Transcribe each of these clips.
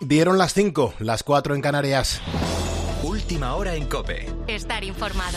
Dieron las 5, las 4 en Canarias. Última hora en COPE. Estar informado.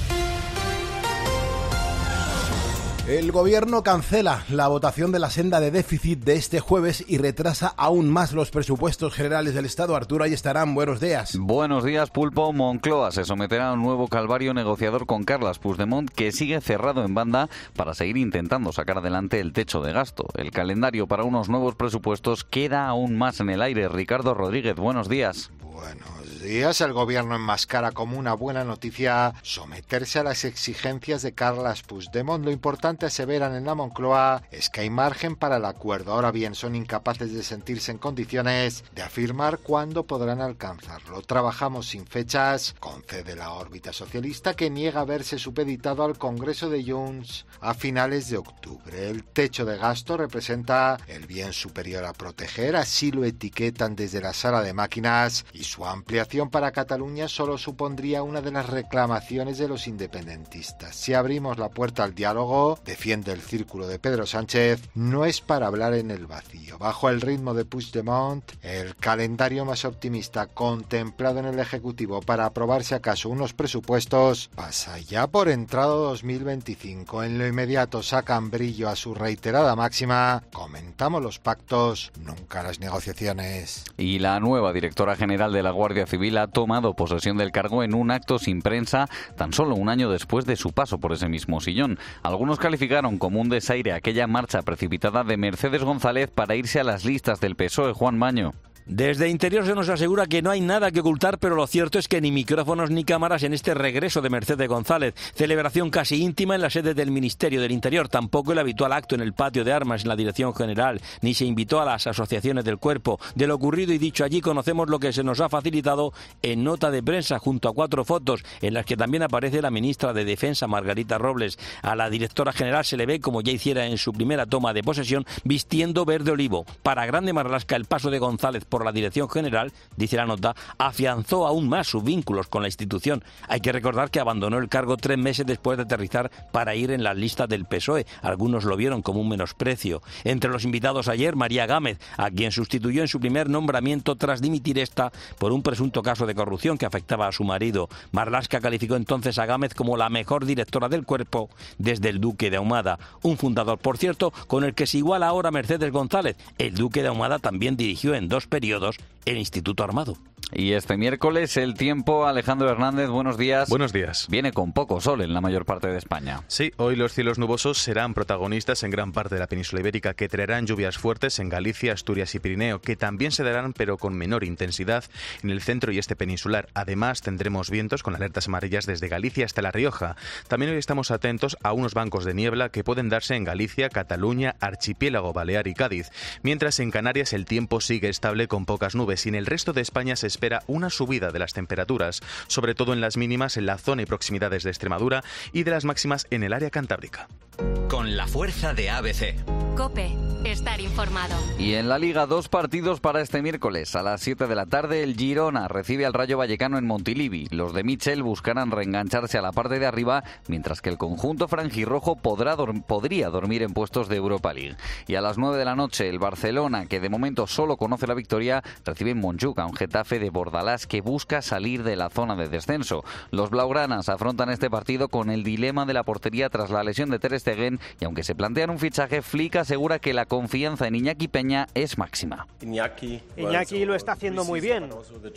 El gobierno cancela la votación de la senda de déficit de este jueves y retrasa aún más los presupuestos generales del Estado. Arturo Ayestarán, buenos días. Buenos días, Pulpo. Moncloa se someterá a un nuevo calvario negociador con Carles Puigdemont, que sigue cerrado en banda para seguir intentando sacar adelante el techo de gasto. El calendario para unos nuevos presupuestos queda aún más en el aire. Ricardo Rodríguez, buenos días. Buenos días. El gobierno enmascara como una buena noticia someterse a las exigencias de Carles Puigdemont. Lo importante, aseveran en la Moncloa, es que hay margen para el acuerdo. Ahora bien, son incapaces de sentirse en condiciones de afirmar cuándo podrán alcanzarlo. Trabajamos sin fechas, concede la órbita socialista, que niega haberse supeditado al Congreso de Junts a finales de octubre. El techo de gasto representa el bien superior a proteger, así lo etiquetan desde la sala de máquinas, y su ampliación para Cataluña solo supondría una de las reclamaciones de los independentistas. Si abrimos la puerta al diálogo, defiende el círculo de Pedro Sánchez, no es para hablar en el vacío. Bajo el ritmo de Puigdemont, el calendario más optimista contemplado en el Ejecutivo para aprobar si acaso unos presupuestos pasa ya por entrado 2025. En lo inmediato sacan brillo a su reiterada máxima: comentamos los pactos, nunca las negociaciones. Y la nueva directora general de la Guardia Civil ha tomado posesión del cargo en un acto sin prensa tan solo un año después de su paso por ese mismo sillón. Algunos calificaron como un desaire aquella marcha precipitada de Mercedes González para irse a las listas del PSOE. Juan Maño. Desde Interior se nos asegura que no hay nada que ocultar, pero lo cierto es que ni micrófonos ni cámaras en este regreso de Mercedes González. Celebración casi íntima en la sede del Ministerio del Interior. Tampoco el habitual acto en el patio de armas en la Dirección General, ni se invitó a las asociaciones del cuerpo. De lo ocurrido y dicho allí conocemos lo que se nos ha facilitado en nota de prensa, junto a 4 fotos en las que también aparece la ministra de Defensa, Margarita Robles. A la directora general se le ve, como ya hiciera en su primera toma de posesión, vistiendo verde olivo. Para grande marlasca, el paso de González por la Dirección General, dice la nota, afianzó aún más sus vínculos con la institución. Hay que recordar que abandonó el cargo 3 meses después de aterrizar para ir en las listas del PSOE. Algunos lo vieron como un menosprecio. Entre los invitados ayer, María Gámez, a quien sustituyó en su primer nombramiento tras dimitir esta por un presunto caso de corrupción que afectaba a su marido. Marlaska calificó entonces a Gámez como la mejor directora del cuerpo desde el Duque de Ahumada. Un fundador, por cierto, con el que se iguala ahora Mercedes González. El Duque de Ahumada también dirigió en 2 periodos el Instituto Armado. Y este miércoles el tiempo, Alejandro Hernández, buenos días. Buenos días. Viene con poco sol en la mayor parte de España. Sí, hoy los cielos nubosos serán protagonistas en gran parte de la península ibérica, que traerán lluvias fuertes en Galicia, Asturias y Pirineo, que también se darán pero con menor intensidad en el centro y este peninsular. Además tendremos vientos con alertas amarillas desde Galicia hasta La Rioja. También hoy estamos atentos a unos bancos de niebla que pueden darse en Galicia, Cataluña, Archipiélago Balear y Cádiz. Mientras en Canarias el tiempo sigue estable con pocas nubes y en el resto de España se espera una subida de las temperaturas, sobre todo en las mínimas en la zona y proximidades de Extremadura y de las máximas en el área cantábrica. Con la fuerza de ABC. COPE. Estar informado. Y en la Liga, 2 partidos para este miércoles. A las 7 de la tarde, el Girona recibe al Rayo Vallecano en Montilivi. Los de Michel buscarán reengancharse a la parte de arriba, mientras que el conjunto franjirrojo podría dormir en puestos de Europa League. Y a las 9 de la noche, el Barcelona, que de momento solo conoce la victoria, recibe en Montjuic a un Getafe de Bordalás que busca salir de la zona de descenso. Los blaugranas afrontan este partido con el dilema de la portería tras la lesión de Ter Stegen, y aunque se plantean un fichaje, Flick asegura que la confianza en Iñaki Peña es máxima. Iñaki lo está haciendo muy bien.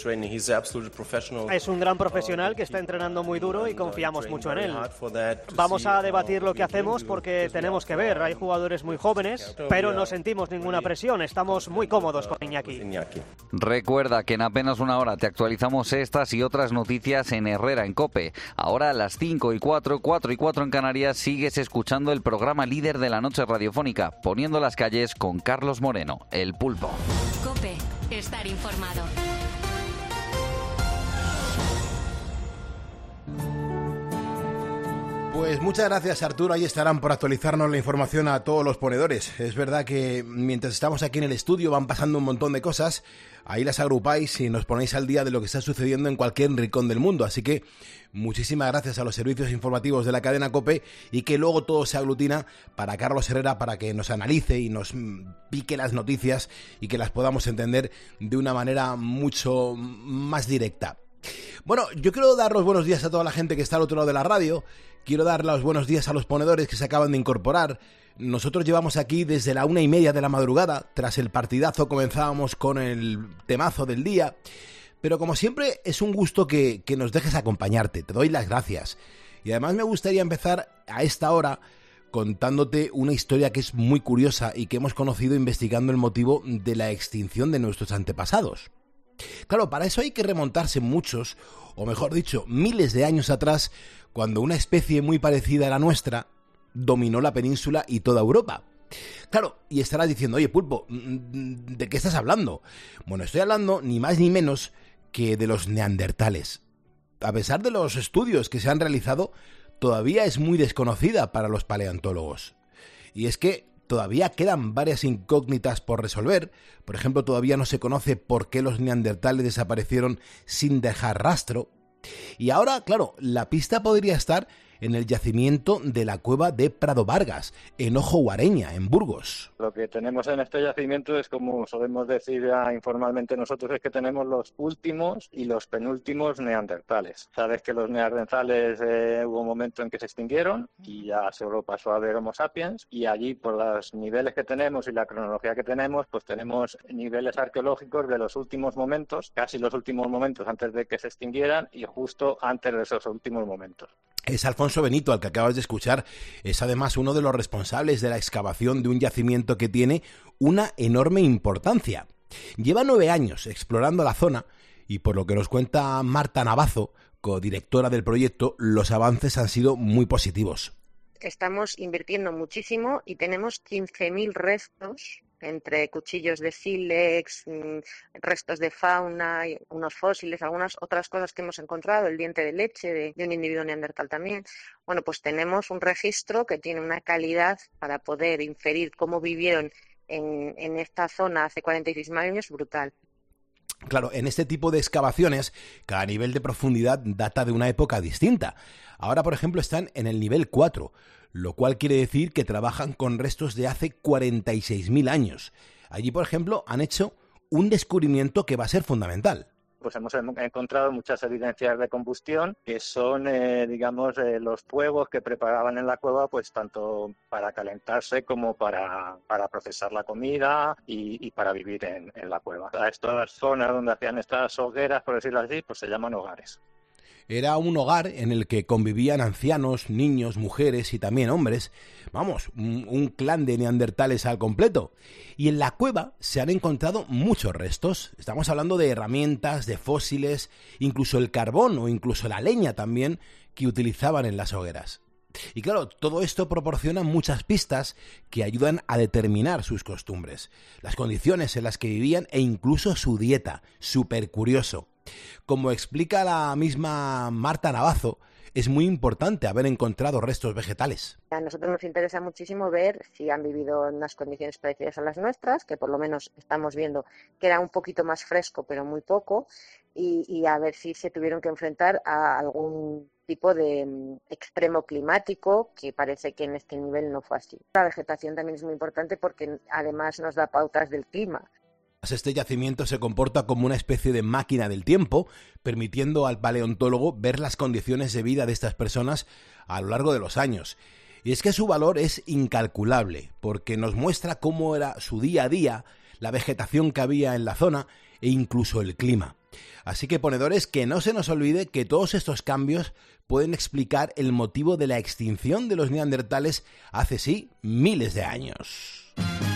Es un gran profesional que está entrenando muy duro y confiamos mucho en él. Vamos a debatir lo que hacemos porque tenemos que ver. Hay jugadores muy jóvenes, pero no sentimos ninguna presión. Estamos muy cómodos con Iñaki. Recuerda que en apenas una hora te actualizamos estas y otras noticias en Herrera en COPE. Ahora a las 5 y 4 y 4 en Canarias, sigues escuchando el programa líder de la noche radiofónica, Poniendo las calles, con Carlos Moreno, El Pulpo. COPE. Estar informado. Pues muchas gracias, Arturo. Ahí estarán por actualizarnos la información a todos los ponedores. Es verdad que mientras estamos aquí en el estudio van pasando un montón de cosas. Ahí las agrupáis y nos ponéis al día de lo que está sucediendo en cualquier rincón del mundo. Así que muchísimas gracias a los servicios informativos de la cadena COPE, y que luego todo se aglutina para Carlos Herrera, para que nos analice y nos pique las noticias y que las podamos entender de una manera mucho más directa. Bueno, yo quiero dar los buenos días a toda la gente que está al otro lado de la radio. Quiero dar los buenos días a los ponedores que se acaban de incorporar. Nosotros llevamos aquí desde la 1:30 de la madrugada. Tras el partidazo comenzábamos con el temazo del día. Pero como siempre es un gusto que nos dejes acompañarte. Te doy las gracias. Y además me gustaría empezar a esta hora contándote una historia que es muy curiosa y que hemos conocido investigando el motivo de la extinción de nuestros antepasados. Claro, para eso hay que remontarse muchos, o mejor dicho, miles de años atrás, cuando una especie muy parecida a la nuestra dominó la península y toda Europa. Claro, y estarás diciendo, oye, Pulpo, ¿de qué estás hablando? Bueno, estoy hablando ni más ni menos que de los neandertales. A pesar de los estudios que se han realizado, todavía es muy desconocida para los paleontólogos. Y es que todavía quedan varias incógnitas por resolver. Por ejemplo, todavía no se conoce por qué los neandertales desaparecieron sin dejar rastro. Y ahora, claro, la pista podría estar en el yacimiento de la cueva de Prado Vargas, en Ojo Guareña, en Burgos. Lo que tenemos en este yacimiento es, como solemos decir ya informalmente nosotros, es que tenemos los últimos y los penúltimos neandertales. Sabes que los neandertales hubo un momento en que se extinguieron y ya solo pasó a haber Homo sapiens, y allí, por los niveles que tenemos y la cronología que tenemos, pues tenemos niveles arqueológicos de los últimos momentos, casi los últimos momentos antes de que se extinguieran y justo antes de esos últimos momentos. Es Alfonso Benito, al que acabas de escuchar. Es además uno de los responsables de la excavación de un yacimiento que tiene una enorme importancia. Lleva 9 años explorando la zona y, por lo que nos cuenta Marta Navazo, codirectora del proyecto, los avances han sido muy positivos. Estamos invirtiendo muchísimo y tenemos 15.000 restos, entre cuchillos de sílex, restos de fauna, unos fósiles, algunas otras cosas que hemos encontrado, el diente de leche de un individuo neandertal también. Bueno, pues tenemos un registro que tiene una calidad para poder inferir cómo vivieron en esta zona hace 46.000 años brutal. Claro, en este tipo de excavaciones, cada nivel de profundidad data de una época distinta. Ahora, por ejemplo, están en el nivel 4, lo cual quiere decir que trabajan con restos de hace 46.000 años. Allí, por ejemplo, han hecho un descubrimiento que va a ser fundamental. Pues hemos encontrado muchas evidencias de combustión, que son, los fuegos que preparaban en la cueva, pues tanto para calentarse como para procesar la comida y para vivir en la cueva. A estas zonas donde hacían estas hogueras, por decirlo así, pues se llaman hogares. Era un hogar en el que convivían ancianos, niños, mujeres y también hombres. Vamos, un clan de neandertales al completo. Y en la cueva se han encontrado muchos restos. Estamos hablando de herramientas, de fósiles, incluso el carbón o incluso la leña también que utilizaban en las hogueras. Y claro, todo esto proporciona muchas pistas que ayudan a determinar sus costumbres, las condiciones en las que vivían e incluso su dieta. Súper curioso. Como explica la misma Marta Navazo, es muy importante haber encontrado restos vegetales. A nosotros nos interesa muchísimo ver si han vivido en unas condiciones parecidas a las nuestras, que por lo menos estamos viendo que era un poquito más fresco, pero muy poco, y a ver si se tuvieron que enfrentar a algún tipo de extremo climático, que parece que en este nivel no fue así. La vegetación también es muy importante porque además nos da pautas del clima. Este yacimiento se comporta como una especie de máquina del tiempo, permitiendo al paleontólogo ver las condiciones de vida de estas personas a lo largo de los años. Y es que su valor es incalculable, porque nos muestra cómo era su día a día, la vegetación que había en la zona e incluso el clima. Así que, ponedores, que no se nos olvide que todos estos cambios pueden explicar el motivo de la extinción de los neandertales hace sí miles de años.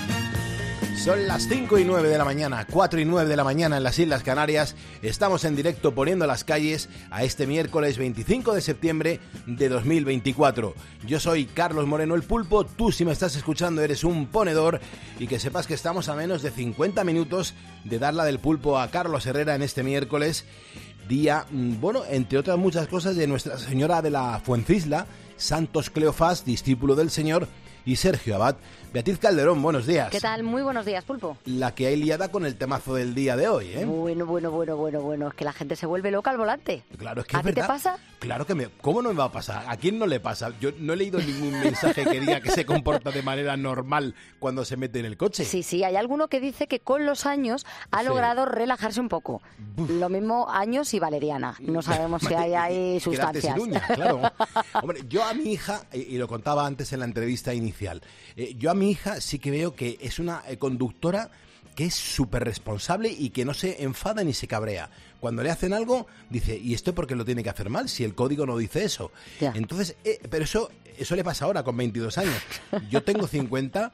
Son las 5:09 de la mañana, 4:09 de la mañana en las Islas Canarias. Estamos en directo poniendo las calles a este miércoles 25 de septiembre de 2024. Yo soy Carlos Moreno el Pulpo, tú si me estás escuchando eres un ponedor, y que sepas que estamos a menos de 50 minutos de dar la del pulpo a Carlos Herrera en este miércoles, día, entre otras muchas cosas, de Nuestra Señora de la Fuencisla, Santos Cleofás, discípulo del Señor, y Sergio Abad. Beatriz Calderón, buenos días. ¿Qué tal? Muy buenos días, Pulpo. La que hay liada con el temazo del día de hoy, ¿eh? Bueno. Es que la gente se vuelve loca al volante. Claro, es que ¿A es ti verdad. te pasa? Claro que ¿Cómo no me va a pasar? ¿A quién no le pasa? Yo no he leído ningún mensaje que diga que se comporta de manera normal cuando se mete en el coche. Sí, hay alguno que dice que con los años ha logrado relajarse un poco. Lo mismo años y valeriana. No sabemos si hay ahí sustancias. Sin uñas, claro. Hombre, yo a mi hija, y lo contaba antes en la entrevista inicial, yo a mi hija sí que veo que es una conductora que es súper responsable y que no se enfada ni se cabrea. Cuando le hacen algo, dice, ¿y esto por qué lo tiene que hacer mal? Si el código no dice eso. Ya. Entonces, pero eso le pasa ahora con 22 años. Yo tengo 50...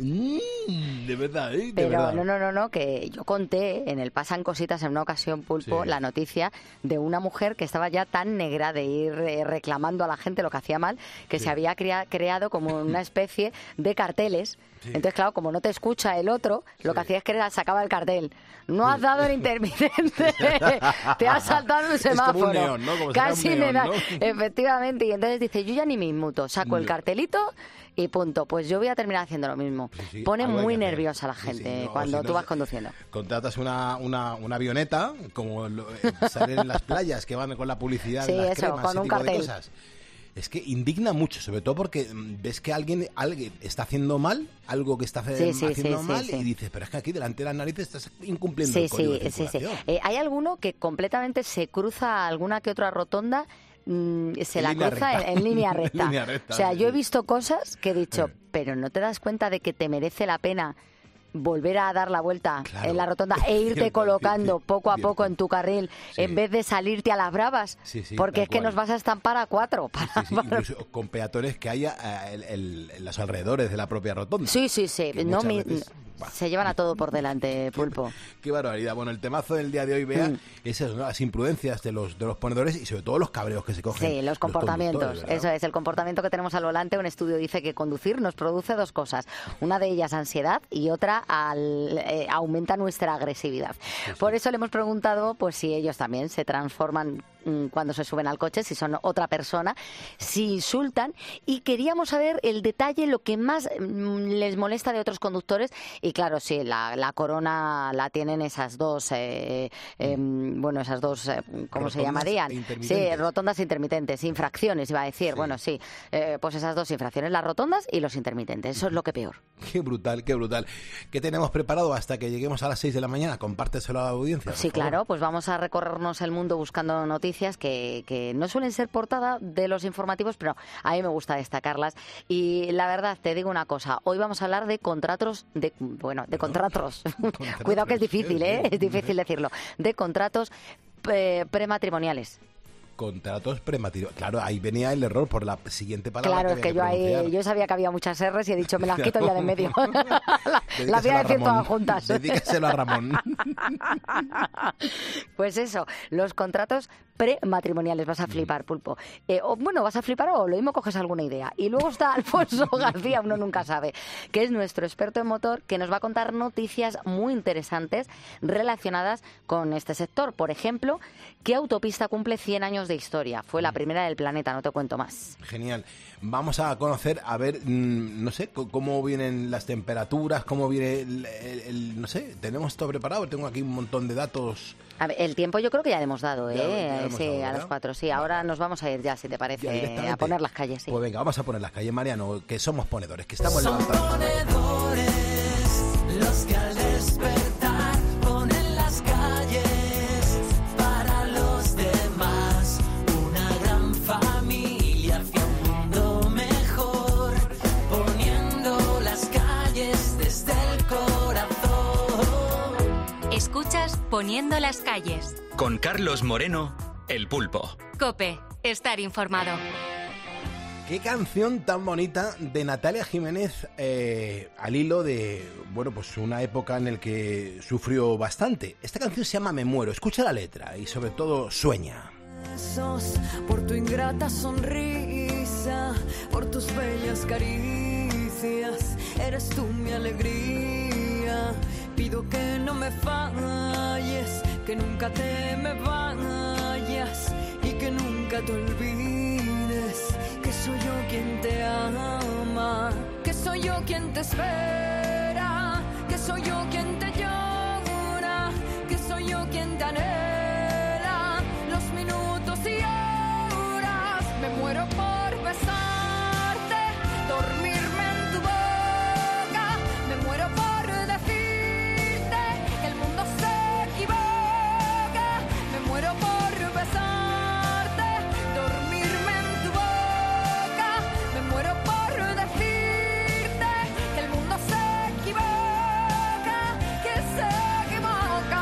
de verdad, de pero verdad. No, que yo conté en el Pasan Cositas en una ocasión, Pulpo, la noticia de una mujer que estaba ya tan negra de ir reclamando a la gente lo que hacía mal, que se había creado como una especie de carteles. Entonces, claro, como no te escucha el otro, lo que hacía es que sacaba el cartel. No has dado el intermitente, te has saltado un semáforo. Es como un neón, ¿no? Como casi un neón, ¿no? Efectivamente. Y entonces dice, yo ya ni me inmuto, saco el cartelito y punto. Pues yo voy a terminar haciendo lo mismo. Pone muy nerviosa a la gente cuando tú vas conduciendo. Contratas una avioneta, como salen en las playas que van con la publicidad de las cremas, con un cartel. De cosas. Es que indigna mucho, sobre todo porque ves que alguien está haciendo mal, algo que está haciendo mal, y dices, pero es que aquí delante de las narices estás incumpliendo el código de circulación. Hay alguno que completamente se cruza alguna que otra rotonda, se la cruza en línea recta. O sea, yo he visto cosas que he dicho, pero ¿no te das cuenta de que te merece la pena volver a dar la vuelta en la rotonda e irte colocando poco a poco en tu carril en vez de salirte a las bravas? Porque es que nos vas a estampar a 4. Incluso con peatones que haya en los alrededores de la propia rotonda. Sí. Se llevan a todo por delante, Pulpo. Qué barbaridad. Bueno, el temazo del día de hoy, Bea, es eso, ¿no? Las imprudencias de los ponedores y sobre todo los cabreos que se cogen. Sí, los comportamientos. Eso es, el comportamiento que tenemos al volante. Un estudio dice que conducir nos produce dos cosas. Una de ellas ansiedad y otra aumenta nuestra agresividad. Por eso le hemos preguntado pues si ellos también se transforman cuando se suben al coche, si son otra persona, si insultan, y queríamos saber el detalle, lo que más les molesta de otros conductores. Y claro, sí, la corona la tienen esas dos, ¿cómo se llamarían? Sí, rotondas intermitentes, infracciones, iba a decir. Sí. Bueno, sí, pues esas dos infracciones, las rotondas y los intermitentes, eso es lo que peor. Qué brutal, qué brutal. ¿Qué tenemos preparado hasta que lleguemos a las 6 de la mañana? Compárteselo a la audiencia. Sí, claro, pues vamos a recorrernos el mundo buscando noticias que no suelen ser portada de los informativos, pero a mí me gusta destacarlas. Y la verdad, te digo una cosa, hoy vamos a hablar de contratos, contratos. Cuidado que es difícil, es difícil decirlo. De contratos prematrimoniales. Contratos prematrimoniales. Claro, ahí venía el error por la siguiente palabra. Claro, es que yo sabía que había muchas R's y he dicho, me las quito ya de en medio. Las voy a decir todas juntas. Dedícaselo a Ramón. Pues eso, los contratos prematrimoniales. Vas a flipar, Pulpo. Vas a flipar o lo mismo coges alguna idea. Y luego está Alfonso García, uno nunca sabe, que es nuestro experto en motor, que nos va a contar noticias muy interesantes relacionadas con este sector. Por ejemplo, ¿qué autopista cumple 100 años de historia? Fue la primera del planeta, no te cuento más. Genial. Vamos a conocer, a ver, no sé, cómo vienen las temperaturas, cómo viene no sé, tenemos todo preparado, tengo aquí un montón de datos. A ver, el tiempo yo creo que ya le hemos dado, sí, a las 4, sí. Ahora nos vamos a ir ya, si te parece, a poner las calles, sí. Pues venga, vamos a poner las calles, Mariano, que somos ponedores, que estamos levantando. Ponedores, los que al despertar ponen las calles para los demás, una gran familia hacia un mundo mejor, poniendo las calles desde el corazón. Escuchas Poniendo las calles. Con Carlos Moreno, El Pulpo. COPE, estar informado. Qué canción tan bonita de Natalia Jiménez, al hilo de, pues una época en la que sufrió bastante. Esta canción se llama Me muero, escucha la letra y sobre todo sueña. Por tu ingrata sonrisa, por tus bellas caricias, eres tú mi alegría. Pido que no me falles, que nunca te me vayas y que nunca te olvides que soy yo quien te ama, que soy yo quien te espera, que soy yo quien te llora, que soy yo quien te anhela, los minutos y horas, me muero por besarte, dormirme en tu boca, me muero por decirte que el mundo se equivoca, me muero por besarte, dormirme en tu boca, me muero por decirte que el mundo se equivoca, que se equivoca,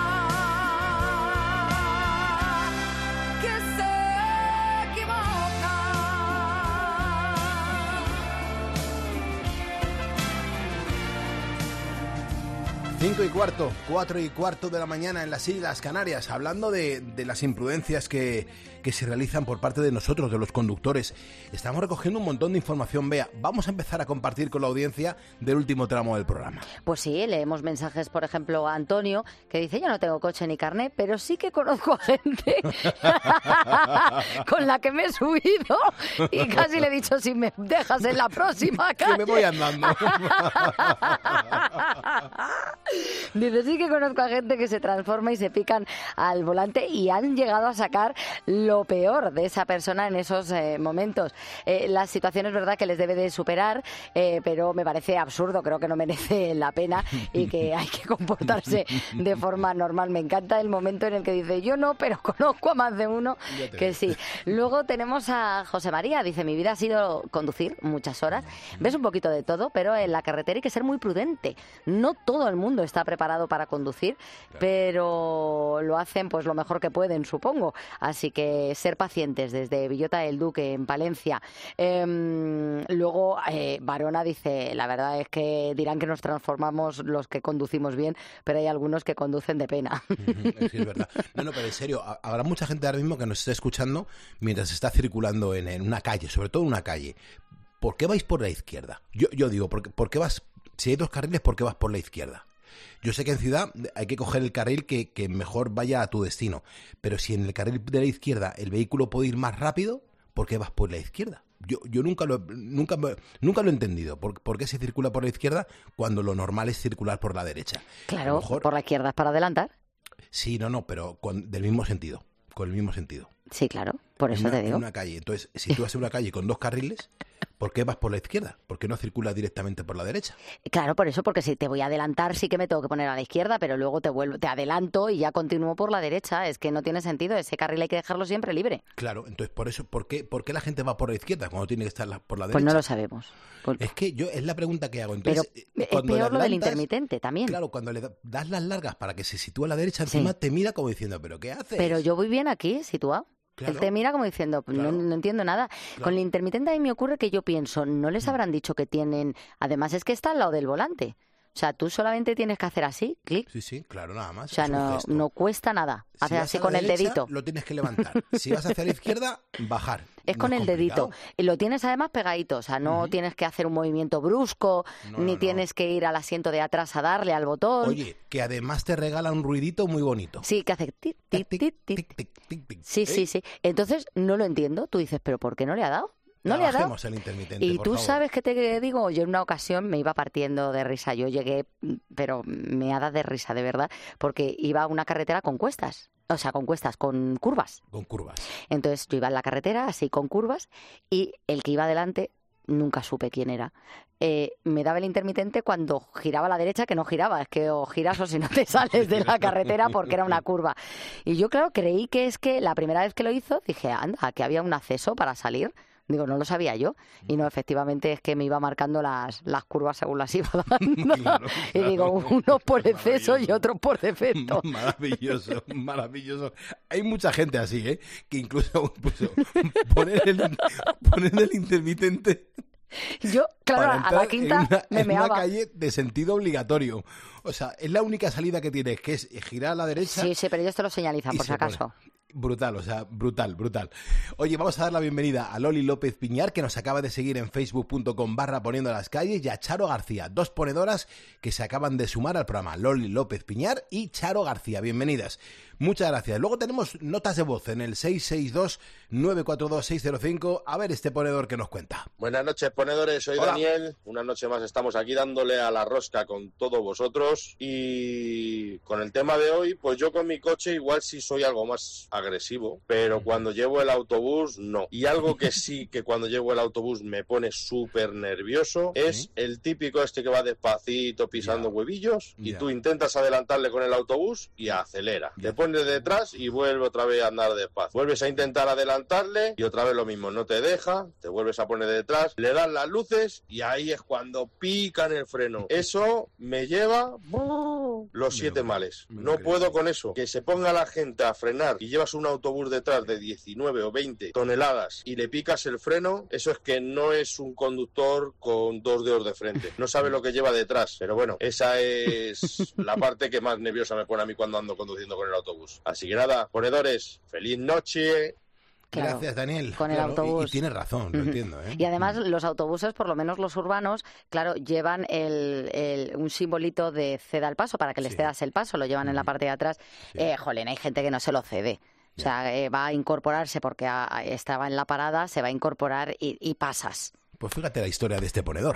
que se equivoca. 5:15, 4:15 de la mañana en las Islas Canarias, hablando de las imprudencias que se realizan por parte de nosotros, de los conductores. Estamos recogiendo un montón de información, Bea. Vamos a empezar a compartir con la audiencia del último tramo del programa. Pues sí, leemos mensajes, por ejemplo, a Antonio, que dice: yo no tengo coche ni carnet, pero sí que conozco a gente con la que me he subido y casi le he dicho: si me dejas en la próxima calle. Que me voy andando. Dice: sí que conozco a gente que se transforma y se pican al volante y han llegado a sacar lo peor de esa persona en esos momentos. La situación es verdad que les debe de superar, pero me parece absurdo, creo que no merece la pena y que hay que comportarse de forma normal. Me encanta el momento en el que dice: yo no, pero conozco a más de uno que sí. Luego tenemos a José María, dice: mi vida ha sido conducir muchas horas, ves un poquito de todo, pero en la carretera hay que ser muy prudente. No todo el mundo está preparado para conducir, pero lo hacen pues lo mejor que pueden, supongo. Así que ser pacientes. Desde Villota del Duque, en Palencia. Luego Varona dice: la verdad es que dirán que nos transformamos los que conducimos bien, pero hay algunos que conducen de pena. Sí, es verdad. No, pero en serio, habrá mucha gente ahora mismo que nos está escuchando mientras está circulando en una calle, sobre todo en una calle. ¿Por qué vais por la izquierda? Yo digo, ¿por qué vas? Si hay dos carriles, ¿por qué vas por la izquierda? Yo sé que en ciudad hay que coger el carril que mejor vaya a tu destino, pero si en el carril de la izquierda el vehículo puede ir más rápido, ¿por qué vas por la izquierda? Yo nunca lo he entendido. ¿Por qué se circula por la izquierda cuando lo normal es circular por la derecha? Claro, por la izquierda es para adelantar. Sí, no, pero del mismo sentido, con el mismo sentido. Sí, claro, por eso te digo. En una calle. Entonces, si tú vas en una calle con dos carriles, ¿por qué vas por la izquierda? ¿Por qué no circulas directamente por la derecha? Claro, por eso, porque si te voy a adelantar sí que me tengo que poner a la izquierda, pero luego te adelanto y ya continúo por la derecha. Es que no tiene sentido, ese carril hay que dejarlo siempre libre. Claro, entonces por eso, ¿por qué la gente va por la izquierda cuando tiene que estar por la derecha? Pues no lo sabemos. Es que es la pregunta que hago. Entonces, pero es peor lo del intermitente también. Claro, cuando le das las largas para que se sitúe a la derecha, encima te mira como diciendo: ¿pero qué haces? Pero yo voy bien aquí, situado. Claro. Él te mira como diciendo: claro, no entiendo nada. Claro. Con el intermitente a mí me ocurre que yo pienso: no les habrán dicho que tienen... Además es que está al lado del volante. O sea, tú solamente tienes que hacer así, clic. Sí, claro, nada más. O sea, no cuesta nada. Hacer así con el dedito. Lo tienes que levantar. Si vas hacia la izquierda, bajar. Es con el dedito. Y lo tienes además pegadito. O sea, no tienes que hacer un movimiento brusco, ni tienes que ir al asiento de atrás a darle al botón. Oye, que además te regala un ruidito muy bonito. Sí, que hace tic, tic, tic, tic. Sí. Entonces, no lo entiendo. Tú dices: ¿pero por qué no le ha dado? No le ha dado. El intermitente, y tú favor. ¿Sabes qué te digo? Yo en una ocasión me iba partiendo de risa. Yo llegué, pero meada de risa, de verdad, porque iba a una carretera con cuestas. O sea, con cuestas, con curvas. Con curvas. Entonces yo iba en la carretera así con curvas y el que iba adelante, nunca supe quién era. Me daba el intermitente cuando giraba a la derecha, que no giraba. Es que o giras o si no te sales de la carretera porque era una curva. Y yo, claro, creí que es que la primera vez que lo hizo, dije: anda, que había un acceso para salir. Digo, no lo sabía yo. Y no, efectivamente es que me iba marcando las curvas según las iba dando. Claro. Y digo, unos por exceso y otros por defecto. Maravilloso. Hay mucha gente así, que incluso poner el intermitente... Yo Claro, para a entrar la quinta me en una meaba. calle de sentido obligatorio. O sea, es la única salida que tienes, que es girar a la derecha. Sí, pero ellos te lo señalizan, y por si se pone. acaso. Brutal, o sea, brutal. Oye, vamos a dar la bienvenida a Loli López Piñar, que nos acaba de seguir en facebook.com/poniendo las calles, y a Charo García, 2 ponedoras que se acaban de sumar al programa. Loli López Piñar y Charo García, bienvenidas. Muchas gracias. Luego tenemos notas de voz en el 662-942-605. A ver este ponedor que nos cuenta. Buenas noches, ponedores. Soy Hola. Daniel. Una noche más estamos aquí dándole a la rosca con todos vosotros. Y con el tema de hoy, pues yo con mi coche igual sí soy algo más agresivo, pero cuando llevo el autobús, no. Y algo que sí, que cuando llevo el autobús me pone súper nervioso, es el típico este que va despacito pisando huevillos y tú intentas adelantarle con el autobús y acelera. Te pones detrás y vuelve otra vez a andar despacio. Vuelves a intentar adelantarle y otra vez lo mismo, no te deja, te vuelves a poner detrás, le das las luces y ahí es cuando pican el freno. Eso me lleva los 7 males. No puedo con eso. Que se ponga la gente a frenar y llevas un autobús detrás de 19 o 20 toneladas y le picas el freno, eso es que no es un conductor con 2 dedos de frente. No sabe lo que lleva detrás. Pero bueno, esa es la parte que más nerviosa me pone a mí cuando ando conduciendo con el autobús. Así que nada, ponedores, feliz noche. Claro, gracias, Daniel. con el autobús. Y tienes razón, lo entiendo, ¿eh? Y además los autobuses, por lo menos los urbanos, claro, llevan un simbolito de ceda el paso, para que les cedas el paso, lo llevan en la parte de atrás. Jolín, hay gente que no se lo cede. O sea, va a incorporarse porque estaba en la parada, se va a incorporar y pasas. Pues fíjate la historia de este ponedor.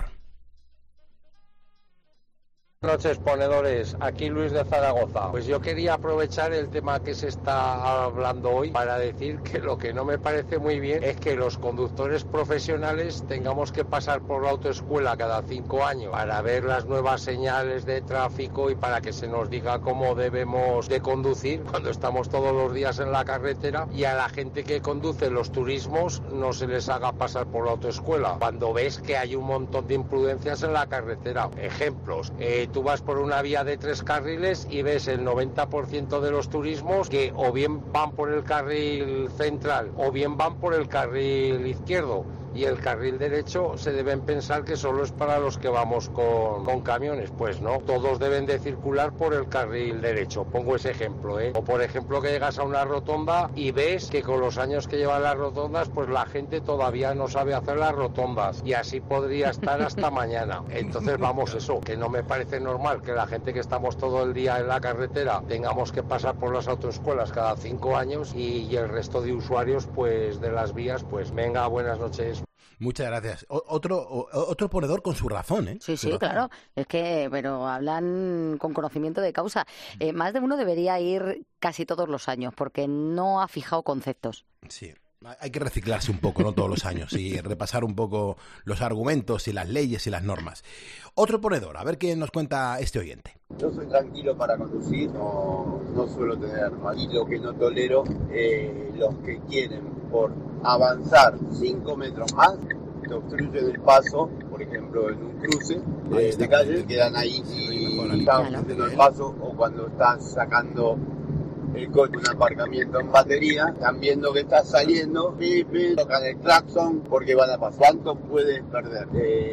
Buenas noches, ponedores. Aquí Luis de Zaragoza. Pues yo quería aprovechar el tema que se está hablando hoy para decir que lo que no me parece muy bien es que los conductores profesionales tengamos que pasar por la autoescuela cada 5 años para ver las nuevas señales de tráfico y para que se nos diga cómo debemos de conducir cuando estamos todos los días en la carretera, y a la gente que conduce los turismos no se les haga pasar por la autoescuela cuando ves que hay un montón de imprudencias en la carretera. Ejemplos. Tú vas por una vía de 3 carriles y ves el 90% de los turismos que o bien van por el carril central o bien van por el carril izquierdo, y el carril derecho se deben pensar que solo es para los que vamos con camiones. Pues no, todos deben de circular por el carril derecho. Pongo ese ejemplo, ¿eh? O por ejemplo que llegas a una rotonda y ves que con los años que llevan las rotondas, pues la gente todavía no sabe hacer las rotondas, y así podría estar hasta mañana. Entonces vamos, eso, que no me parece normal que la gente que estamos todo el día en la carretera tengamos que pasar por las autoescuelas cada 5 años y el resto de usuarios pues de las vías, pues venga, buenas noches. Muchas gracias. Otro ponedor con su razón, ¿eh? Sí, claro. Es que, pero hablan con conocimiento de causa. Más de uno debería ir casi todos los años, porque no ha fijado conceptos. Sí. Hay que reciclarse un poco, ¿no? Todos los años, y repasar un poco los argumentos y las leyes y las normas. Otro ponedor, a ver qué nos cuenta este oyente. Yo soy tranquilo para conducir, no suelo tener mal. Y lo que no tolero, los que quieren por avanzar 5 metros más, te obstruyen el paso, por ejemplo en un cruce de calle, quedan ahí y están obstruyendo el paso, o cuando estás sacando el coche, un aparcamiento en batería, están viendo que estás saliendo, tocan el claxon porque van a pasar. ¿Cuánto puedes perder?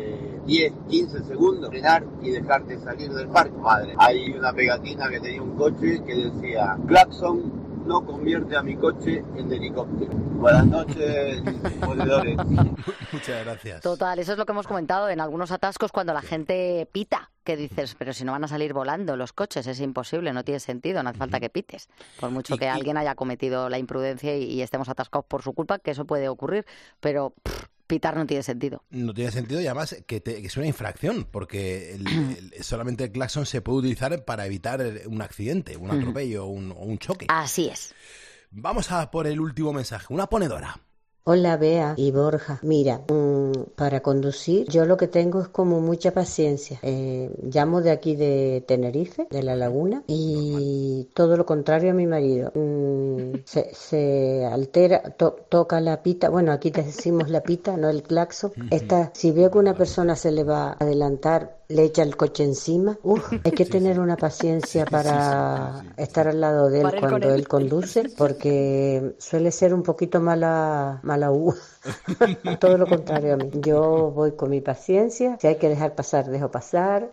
10, 15 segundos, frenar y dejarte salir del parque. Madre, hay una pegatina que tenía un coche que decía: claxon no convierte a mi coche en helicóptero. Buenas noches, ponedores. Muchas gracias. Total, eso es lo que hemos comentado en algunos atascos cuando la gente pita, que dices, pero si no van a salir volando los coches, es imposible, no tiene sentido, no hace falta que pites. Por mucho que alguien haya cometido la imprudencia y estemos atascados por su culpa, que eso puede ocurrir, pero pitar no tiene sentido. No tiene sentido, y además que es una infracción, porque solamente el claxon se puede utilizar para evitar un accidente, un atropello o un choque. Así es. Vamos a por el último mensaje. Una ponedora. Hola Bea y Borja. Mira, para conducir yo lo que tengo es como mucha paciencia. Llamo de aquí de Tenerife, de La Laguna, y todo lo contrario a mi marido. Se altera, toca la pita. Bueno, aquí te decimos la pita, no el claxon. Si veo que una persona se le va a adelantar le echa el coche encima. Hay que tener una paciencia para estar al lado de él cuando él conduce, porque suele ser un poquito mala uva. Todo lo contrario a mí. Yo voy con mi paciencia. Si hay que dejar pasar, dejo pasar.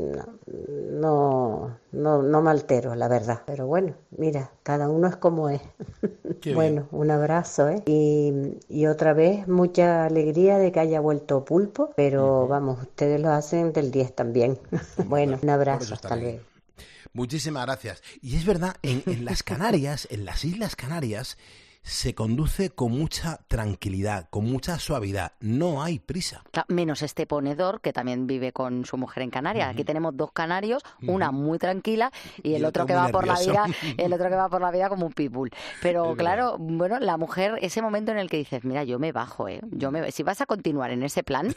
No me altero, la verdad. Pero bueno, mira, cada uno es como es. Bueno, un abrazo, ¿eh? Y otra vez, mucha alegría de que haya vuelto Pulpo, pero vamos, ustedes lo hacen del 10 también. Bueno, un abrazo, hasta luego. Muchísimas gracias. Y es verdad, en las Canarias, en las Islas Canarias, se conduce con mucha tranquilidad, con mucha suavidad. No hay prisa. Menos este ponedor que también vive con su mujer en Canarias. Aquí tenemos 2 canarios, una muy tranquila y el otro que va por la vida, como un pitbull. Pero claro, bueno, la mujer, ese momento en el que dices, mira, yo me bajo, si vas a continuar en ese plan,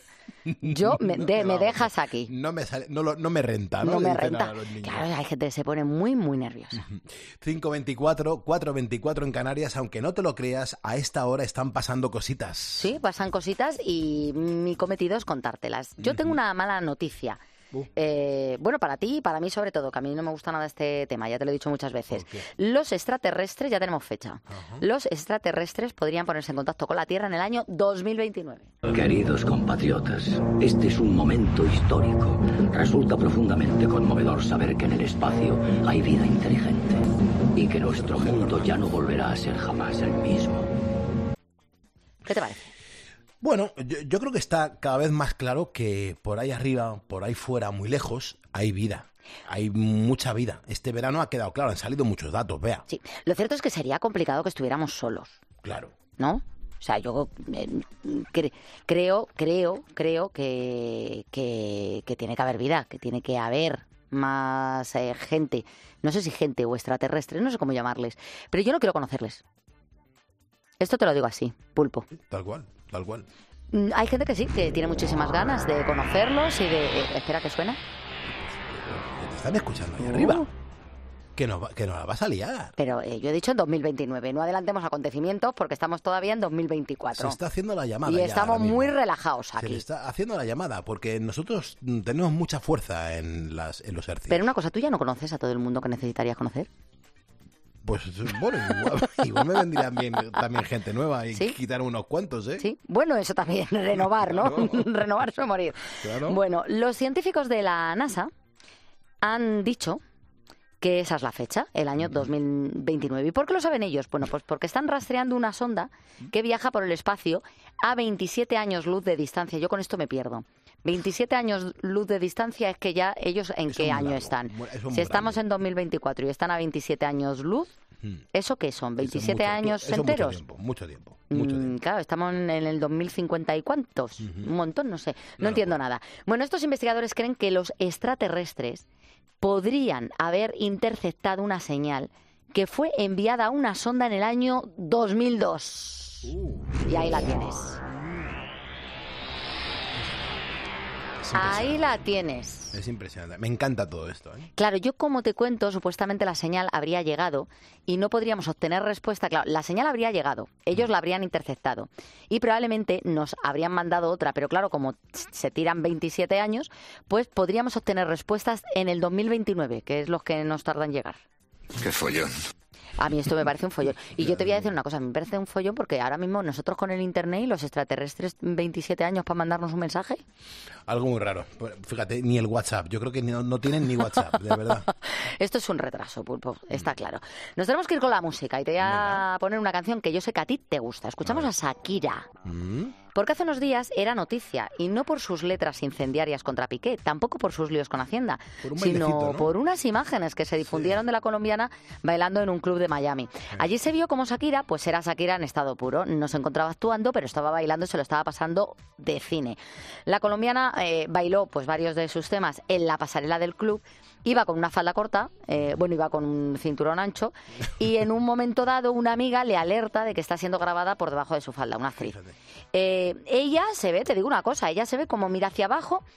me dejas aquí. No me renta, ¿no? No me renta. Claro, hay gente que se pone muy, muy nerviosa. 5:24, 4:24 en Canarias, aunque no te lo creas, a esta hora están pasando cositas. Sí, pasan cositas y mi cometido es contártelas. Yo tengo una mala noticia. Bueno, para ti y para mí sobre todo, que a mí no me gusta nada este tema, ya te lo he dicho muchas veces. Los extraterrestres, ya tenemos fecha. Los extraterrestres podrían ponerse en contacto con la Tierra en el año 2029. Queridos compatriotas, este es un momento histórico. Resulta profundamente conmovedor saber que en el espacio hay vida inteligente y que nuestro mundo ya no volverá a ser jamás el mismo. ¿Qué te parece? Bueno, yo creo que está cada vez más claro que por ahí arriba, por ahí fuera, muy lejos, hay vida. Hay mucha vida. Este verano ha quedado claro, han salido muchos datos, vea. Sí, lo cierto es que sería complicado que estuviéramos solos. Claro. ¿No? O sea, yo creo que tiene que haber vida, que tiene que haber más gente. No sé si gente o extraterrestres, no sé cómo llamarles. Pero yo no quiero conocerles. Esto te lo digo así, Pulpo. Tal cual. Hay gente que sí, que tiene muchísimas ganas de conocerlos y de... espera, que suena. ¿Te están escuchando ahí arriba? Que nos la vas a liar. Pero yo he dicho en 2029. No adelantemos acontecimitos porque estamos todavía en 2024. Se está haciendo la llamada. Y estamos muy relajados aquí. Se le está haciendo la llamada porque nosotros tenemos mucha fuerza en los hercios. Pero una cosa, ¿tú ya no conoces a todo el mundo que necesitarías conocer? Pues bueno, igual me vendrían bien también gente nueva y quitar unos cuantos, ¿eh? Sí, bueno, eso también, renovar, ¿no? Renovarse o morir. Claro. Bueno, los científicos de la NASA han dicho que esa es la fecha, el año 2029. ¿Y por qué lo saben ellos? Bueno, pues porque están rastreando una sonda que viaja por el espacio a 27 años luz de distancia. Yo con esto me pierdo. 27 años luz de distancia es que ya ellos en qué año están. Si estamos en 2024 y están a 27 años luz, ¿eso qué son? ¿27 años enteros? Mucho tiempo. Claro, estamos en el 2050 y ¿cuántos? Un montón, no sé. No entiendo nada. Bueno, estos investigadores creen que los extraterrestres podrían haber interceptado una señal que fue enviada a una sonda en el año 2002. Y ahí la tienes. Ahí la tienes. Es impresionante. Me encanta todo esto, ¿eh? Claro, yo como te cuento, supuestamente la señal habría llegado y no podríamos obtener respuesta. Claro, la señal habría llegado, ellos la habrían interceptado y probablemente nos habrían mandado otra, pero claro, como se tiran 27 años, pues podríamos obtener respuestas en el 2029, que es los que nos tardan en llegar. ¡Qué follón! A mí esto me parece un follón. Y yo te voy a decir una cosa, me parece un follón porque ahora mismo nosotros con el internet y los extraterrestres 27 años para mandarnos un mensaje. Algo muy raro. Fíjate, ni el WhatsApp. Yo creo que no tienen ni WhatsApp, de verdad. Esto es un retraso, Pulpo, está claro. Nos tenemos que ir con la música y te voy a poner una canción que yo sé que a ti te gusta. Escuchamos a Shakira. Porque hace unos días era noticia, y no por sus letras incendiarias contra Piqué, tampoco por sus líos con Hacienda, sino por unas imágenes que se difundieron de la colombiana bailando en un club de Miami. Allí se vio como Shakira, pues era Shakira en estado puro. No se encontraba actuando, pero estaba bailando y se lo estaba pasando de cine. La colombiana bailó pues varios de sus temas en la pasarela del club. Iba con una falda corta, iba con un cinturón ancho, y en un momento dado una amiga le alerta de que está siendo grabada por debajo de su falda, una actriz. Ella se ve, te digo una cosa, ella se ve como mira hacia abajo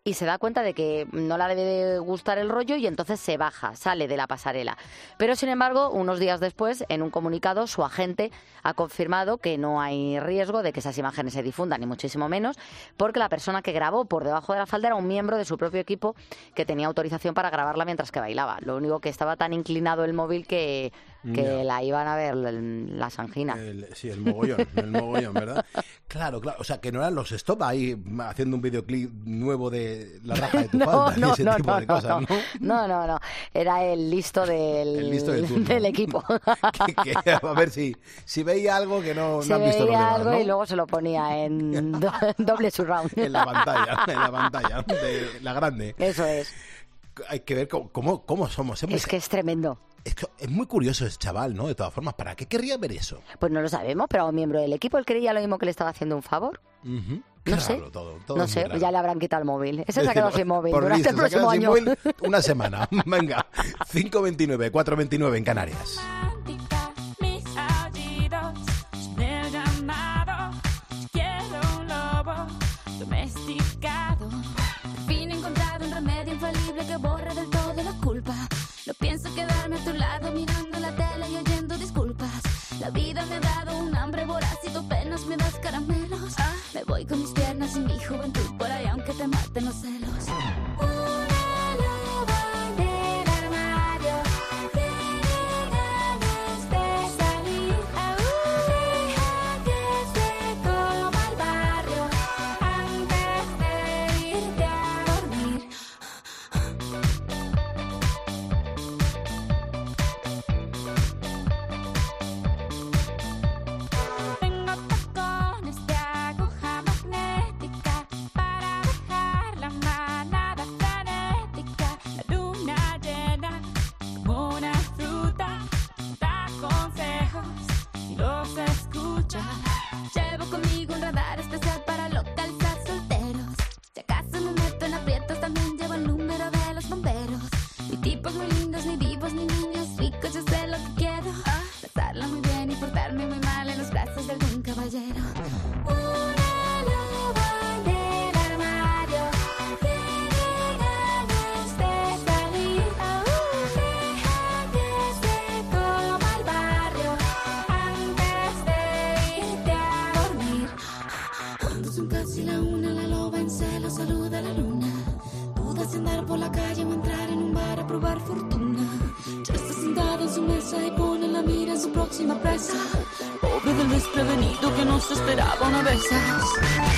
y se da cuenta de que no le debe gustar el rollo y entonces se baja, sale de la pasarela. Pero, sin embargo, unos días después, en un comunicado, su agente ha confirmado que no hay riesgo de que esas imágenes se difundan, ni muchísimo menos, porque la persona que grabó por debajo de la falda era un miembro de su propio equipo que tenía autorización para grabarla mientras que bailaba. Lo único que estaba tan inclinado el móvil que la iban a ver las anginas. El mogollón, ¿verdad? Claro, o sea, que no eran los Stop ahí haciendo un videoclip nuevo de la raja de tu falda y ese tipo de cosas, ¿no? No, era el listo del equipo. que, a ver si veía algo que no han visto los demás, veía algo, ¿no? Y luego se lo ponía en doble surround. En la pantalla de la grande. Eso es. Hay que ver cómo somos. Es que es tremendo. Es muy curioso ese chaval, ¿no? De todas formas, ¿para qué querría ver eso? Pues no lo sabemos, pero a un miembro del equipo él creía lo mismo, que le estaba haciendo un favor. Uh-huh. No sé, todo no sé, raro. Ya le habrán quitado el móvil. Ese se ha quedado sin móvil durante el próximo año. Móvil una semana. Venga, 5:29, 4:29 en Canarias. Mis aullidos son el llamado. Quiero un lobo domesticado. Al fin he encontrado un remedio infalible que borra del todo la culpa. No pienso quedarme a tu lado mirando la tele y oyendo disculpas. La vida me ha dado un hambre voraz y tú apenas me das caramelos. Me voy con mis piernas y mi juventud por ahí aunque te maten los celos. Una loba del armario tiene ganas de salir. Deja que se coma el barrio antes de irte a dormir. Tengo tacones de aguja magnética para dejar la manada frenética. La luna llena como una fruta da consejos y los escucha. Llevo conmigo un radar especial para localizar solteros. Si acaso me meto en aprietos, también llevo el número de los bomberos. Ni tipos muy lindos, ni divos, ni niños ricos, yo sé lo que quiero. Pasarla muy bien y portarme muy mal en los brazos de algún caballero. Una loba del armario tiene ganas de salir. Deja que se coma el barrio antes de irte a dormir. Cuando son casi la una, la loba en celo saluda a la luna. Duda si andar por la calle o entrar en un bar a probar fortuna. Ya está sentada en su mesa y pone la mira en su próxima presa. Pobre del desprevenido que no se esperaba una de esas.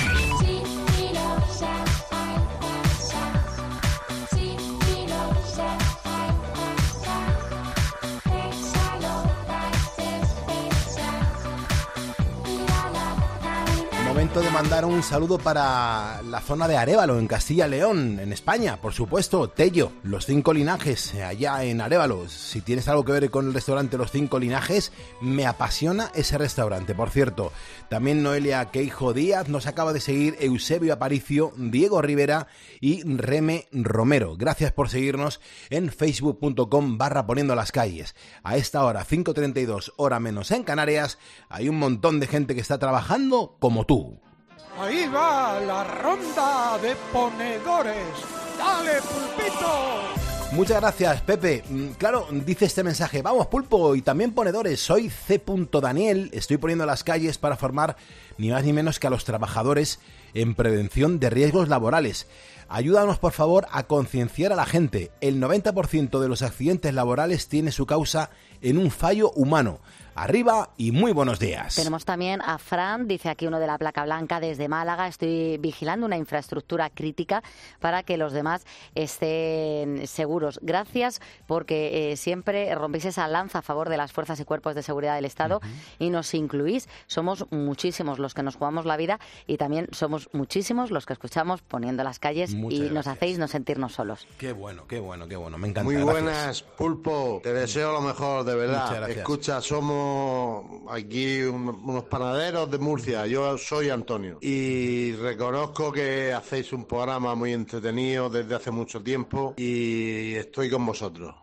Momento de mandar un saludo para la zona de Arévalo, en Castilla y León, en España, por supuesto. Tello, Los 5 Linajes, allá en Arévalo. Si tienes algo que ver con el restaurante Los 5 Linajes, me apasiona ese restaurante. Por cierto, también Noelia Queijo Díaz nos acaba de seguir, Eusebio Aparicio, Diego Rivera y Reme Romero. Gracias por seguirnos en facebook.com/poniendo las calles. A esta hora, 5:32, hora menos en Canarias, hay un montón de gente que está trabajando como tú. Ahí va la ronda de ponedores. ¡Dale, Pulpito! Muchas gracias, Pepe. Claro, dice este mensaje: vamos, Pulpo, y también ponedores. Soy C. Daniel, estoy poniendo las calles para formar ni más ni menos que a los trabajadores en prevención de riesgos laborales. Ayúdanos, por favor, a concienciar a la gente. El 90% de los accidentes laborales tiene su causa en un fallo humano. Arriba y muy buenos días. Tenemos también a Fran, dice aquí uno de la placa blanca desde Málaga: estoy vigilando una infraestructura crítica para que los demás estén seguros. Gracias porque siempre rompéis esa lanza a favor de las fuerzas y cuerpos de seguridad del Estado y nos incluís. Somos muchísimos los que nos jugamos la vida y también somos muchísimos los que escuchamos Poniendo las Calles. Muchas y nos gracias. hacéis no sentirnos solos. Qué bueno, qué bueno, qué bueno. Me encanta. Muy Gracias. buenas, Pulpo. Te deseo lo mejor, de verdad. Muchas gracias. Escucha, somos aquí unos panaderos de Murcia. Yo soy Antonio y reconozco que hacéis un programa muy entretenido desde hace mucho tiempo y estoy con vosotros.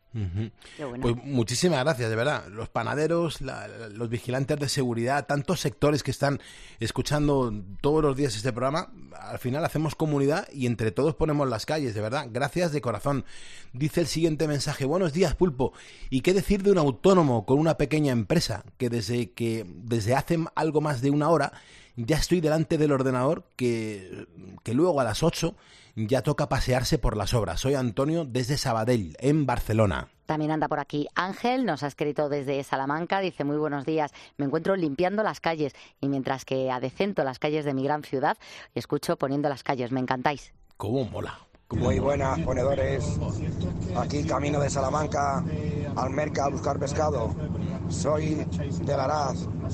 Qué bueno. Pues muchísimas gracias, de verdad. Los panaderos, los vigilantes de seguridad, tantos sectores que están escuchando todos los días este programa, al final hacemos comunidad y entre todos ponemos las calles, de verdad. Gracias de corazón. Dice el siguiente mensaje: buenos días, Pulpo. ¿Y qué decir de un autónomo con una pequeña empresa que desde hace algo más de una hora ya estoy delante del ordenador, que luego a las 8 ya toca pasearse por las obras? Soy Antonio desde Sabadell, en Barcelona. También anda por aquí Ángel, nos ha escrito desde Salamanca, dice: muy buenos días, me encuentro limpiando las calles y mientras que adecento las calles de mi gran ciudad, escucho Poniendo las calles, me encantáis. ¿Cómo mola? Muy buenas, ponedores. Aquí camino de Salamanca al Merca a buscar pescado. Soy de Laraz.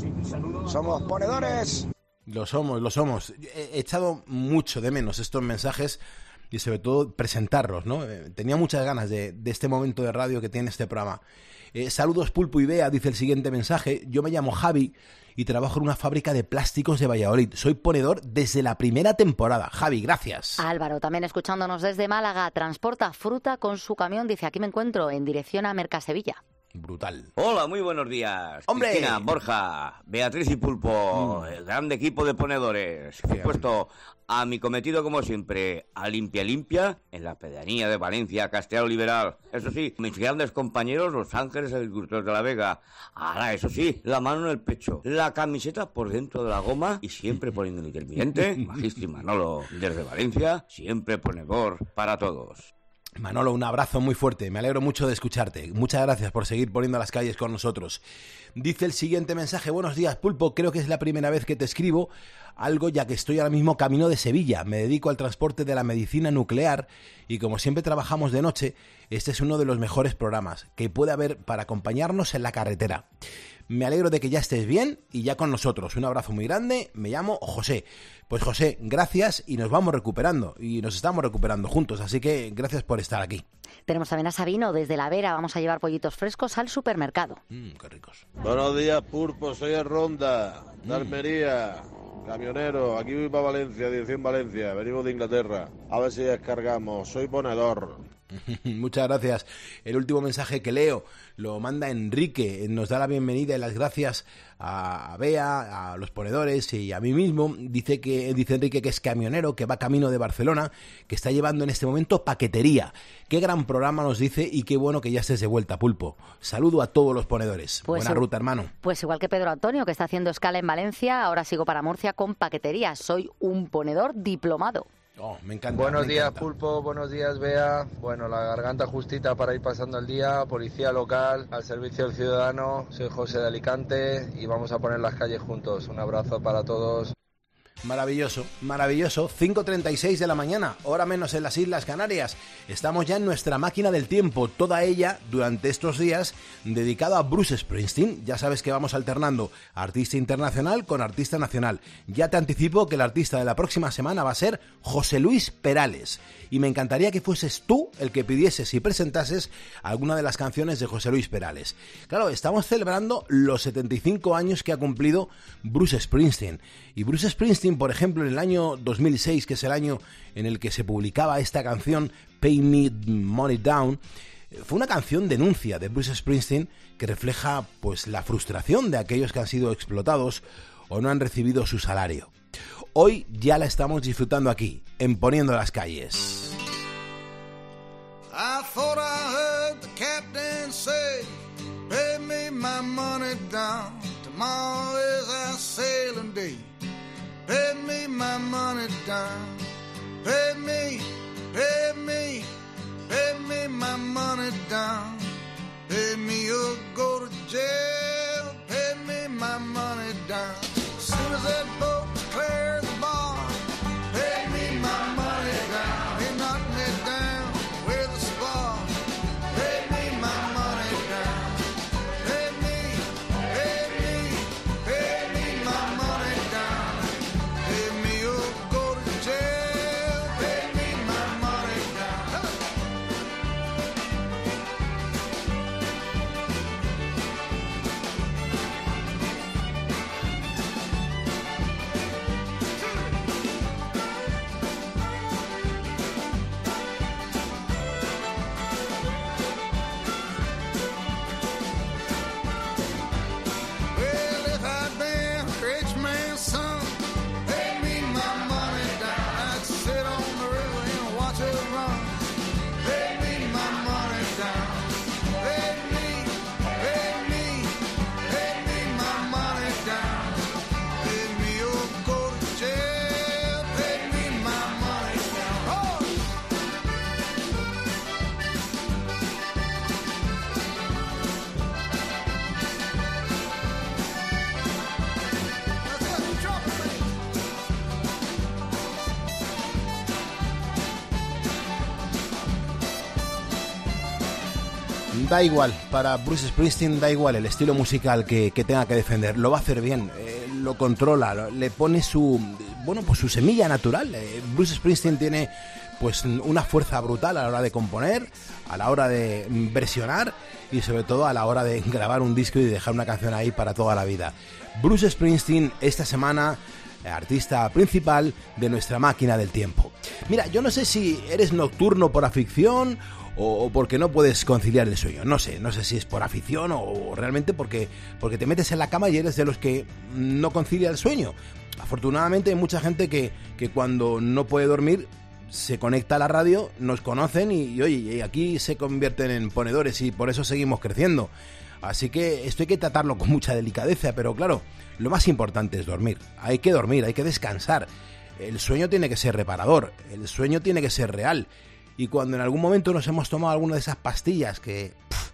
Somos ponedores. Lo somos. He echado mucho de menos estos mensajes y sobre todo presentarlos, ¿no? Tenía muchas ganas de este momento de radio que tiene este programa. Saludos, Pulpo y Bea, dice el siguiente mensaje. Yo me llamo Javi y trabajo en una fábrica de plásticos de Valladolid. Soy ponedor desde la primera temporada. Javi, gracias. Álvaro, también escuchándonos desde Málaga, transporta fruta con su camión. Dice: aquí me encuentro en dirección a Mercasevilla. Brutal. Hola, muy buenos días. ¡Hombre! Cristina, Borja, Beatriz y Pulpo, el grande equipo de ponedores. He puesto a mi cometido, como siempre, a limpia, en la pedanía de Valencia, Castellano Liberal. Eso sí, mis grandes compañeros, los Ángeles Agricultores de la Vega. Ahora, eso sí, la mano en el pecho, la camiseta por dentro de la goma y siempre poniendo el intermitente. Magistri Manolo, desde Valencia, siempre ponedor para todos. Manolo, un abrazo muy fuerte, me alegro mucho de escucharte. Muchas gracias por seguir poniendo las calles con nosotros. Dice el siguiente mensaje: buenos días, Pulpo, creo que es la primera vez que te escribo algo, ya que estoy ahora mismo camino de Sevilla. Me dedico al transporte de la medicina nuclear y como siempre trabajamos de noche, este es uno de los mejores programas que puede haber para acompañarnos en la carretera. Me alegro de que ya estés bien y ya con nosotros. Un abrazo muy grande, me llamo José. Pues José, gracias y nos vamos recuperando y nos estamos recuperando juntos, así que gracias por estar aquí. Tenemos también a Sabino desde La Vera, vamos a llevar pollitos frescos al supermercado. Qué ricos. Buenos días, Pulpo, soy el Ronda, de Almería, camionero, aquí voy para Valencia, dirección Valencia, venimos de Inglaterra, a ver si descargamos, soy ponedor. Muchas gracias. El último mensaje que leo lo manda Enrique, nos da la bienvenida y las gracias a Bea, a los ponedores y a mí mismo. Dice Enrique que es camionero, que va camino de Barcelona, que está llevando en este momento paquetería. Qué gran programa, nos dice, y qué bueno que ya estés de vuelta, Pulpo. Saludo a todos los ponedores. Pues buena ruta, hermano. Pues igual que Pedro Antonio, que está haciendo escala en Valencia, ahora sigo para Murcia con paquetería. Soy un ponedor diplomado. Oh, me encanta. Buenos días, Pulpo, buenos días, Bea. Bueno, la garganta justita para ir pasando el día. Policía local, al servicio del ciudadano. Soy José de Alicante y vamos a poner las calles juntos. Un abrazo para todos. Maravilloso, maravilloso. 5:36 de la mañana, hora menos en las Islas Canarias. Estamos ya en nuestra máquina del tiempo, toda ella durante estos días dedicada a Bruce Springsteen. Ya sabes que vamos alternando artista internacional con artista nacional. Ya te anticipo que el artista de la próxima semana va a ser José Luis Perales. Y me encantaría que fueses tú el que pidieses y presentases alguna de las canciones de José Luis Perales. Claro, estamos celebrando los 75 años que ha cumplido Bruce Springsteen. Y Bruce Springsteen, por ejemplo, en el año 2006, que es el año en el que se publicaba esta canción, Pay Me Money Down, fue una canción denuncia de Bruce Springsteen que refleja pues la frustración de aquellos que han sido explotados o no han recibido su salario. Hoy ya la estamos disfrutando aquí, en Poniendo las Calles. I thought I heard the captain say, pay me my money down, tomorrow is our sailing day. Pay me my money down, pay me my money down, pay me or go to jail, pay me my money down. As soon as that boat clears the bar, pay me my money down. They knock me down with a spar, pay me my money down. Pay me my money down. Pay me or go to jail, pay me Da igual, para Bruce Springsteen da igual el estilo musical que tenga que defender, lo va a hacer bien, lo controla, le pone su semilla natural. Bruce Springsteen tiene pues una fuerza brutal a la hora de componer, a la hora de versionar y sobre todo a la hora de grabar un disco y dejar una canción ahí para toda la vida. Bruce Springsteen esta semana, artista principal de nuestra máquina del tiempo. Mira, yo no sé si eres nocturno por afición o porque no puedes conciliar el sueño. No sé si es por afición o realmente porque te metes en la cama y eres de los que no concilia el sueño. Afortunadamente hay mucha gente que cuando no puede dormir se conecta a la radio, nos conocen y oye, aquí se convierten en ponedores y por eso seguimos creciendo. Así que esto hay que tratarlo con mucha delicadeza, pero claro, lo más importante es dormir. Hay que dormir, hay que descansar. El sueño tiene que ser reparador, el sueño tiene que ser real. Y cuando en algún momento nos hemos tomado alguna de esas pastillas que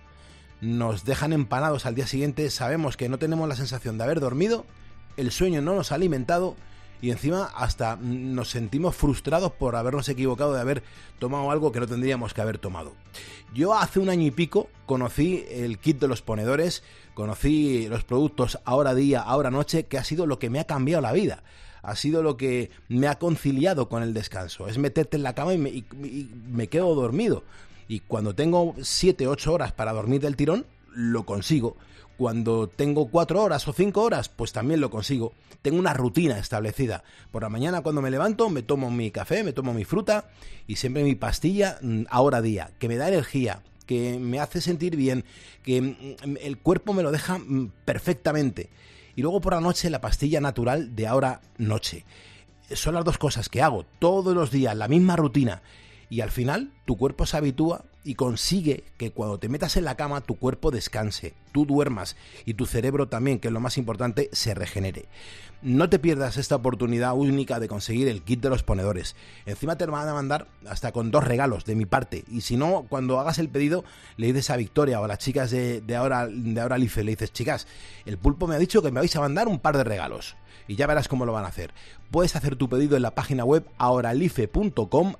nos dejan empanados al día siguiente, sabemos que no tenemos la sensación de haber dormido, el sueño no nos ha alimentado y encima hasta nos sentimos frustrados por habernos equivocado de haber tomado algo que no tendríamos que haber tomado. Yo hace 1 año y pico conocí el kit de los ponedores, conocí los productos Ahora Día, Ahora Noche, que ha sido lo que me ha cambiado la vida. Ha sido lo que me ha conciliado con el descanso. Es meterte en la cama y me quedo dormido. Y cuando tengo 7-8 horas para dormir del tirón, lo consigo. Cuando tengo 4 horas o 5 horas, pues también lo consigo. Tengo una rutina establecida. Por la mañana cuando me levanto, me tomo mi café, me tomo mi fruta y siempre mi pastilla Ahora Día, que me da energía, que me hace sentir bien, que el cuerpo me lo deja perfectamente. Y luego por la noche la pastilla natural de Ahora Noche. Son las 2 cosas que hago todos los días, la misma rutina. Y al final tu cuerpo se habitúa y consigue que cuando te metas en la cama tu cuerpo descanse, tú duermas y tu cerebro también, que es lo más importante, se regenere. No te pierdas esta oportunidad única de conseguir el kit de los ponedores. Encima te lo van a mandar hasta con 2 regalos de mi parte. Y si no, cuando hagas el pedido, le dices a Victoria o a las chicas de Ahora Life, le dices, chicas, el pulpo me ha dicho que me vais a mandar un par de regalos. Y ya verás cómo lo van a hacer. Puedes hacer tu pedido en la página web ahoralife.com,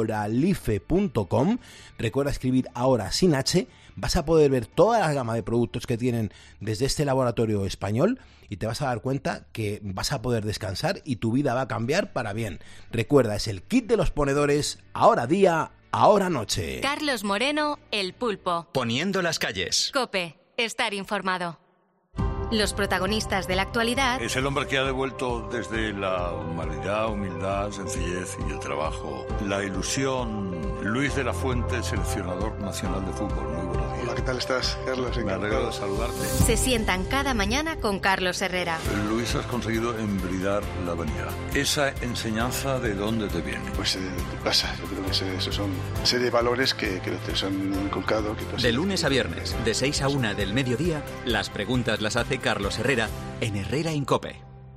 ahoralife.com. Recuerda escribir ahora sin H. Vas a poder ver toda la gama de productos que tienen desde este laboratorio español y te vas a dar cuenta que vas a poder descansar y tu vida va a cambiar para bien. Recuerda, es el kit de los ponedores Ahora Día, Ahora Noche. Carlos Moreno, El Pulpo. Poniendo las calles. COPE, estar informado. Los protagonistas de la actualidad. Es el hombre que ha devuelto desde la humanidad, humildad, sencillez y el trabajo la ilusión. Luis de la Fuente, seleccionador nacional de fútbol. Muy buenos días. Hola, ¿qué tal estás, Carlos? Me alegro de saludarte. Se sientan cada mañana con Carlos Herrera. Luis, has conseguido embridar la vanidad. ¿Esa enseñanza de dónde te viene? Pues de casa. Yo creo que esos son una serie de valores que te han inculcado. De lunes a viernes, de 6 a 1 del mediodía, las preguntas las hace Carlos Herrera en Herrera en COPE.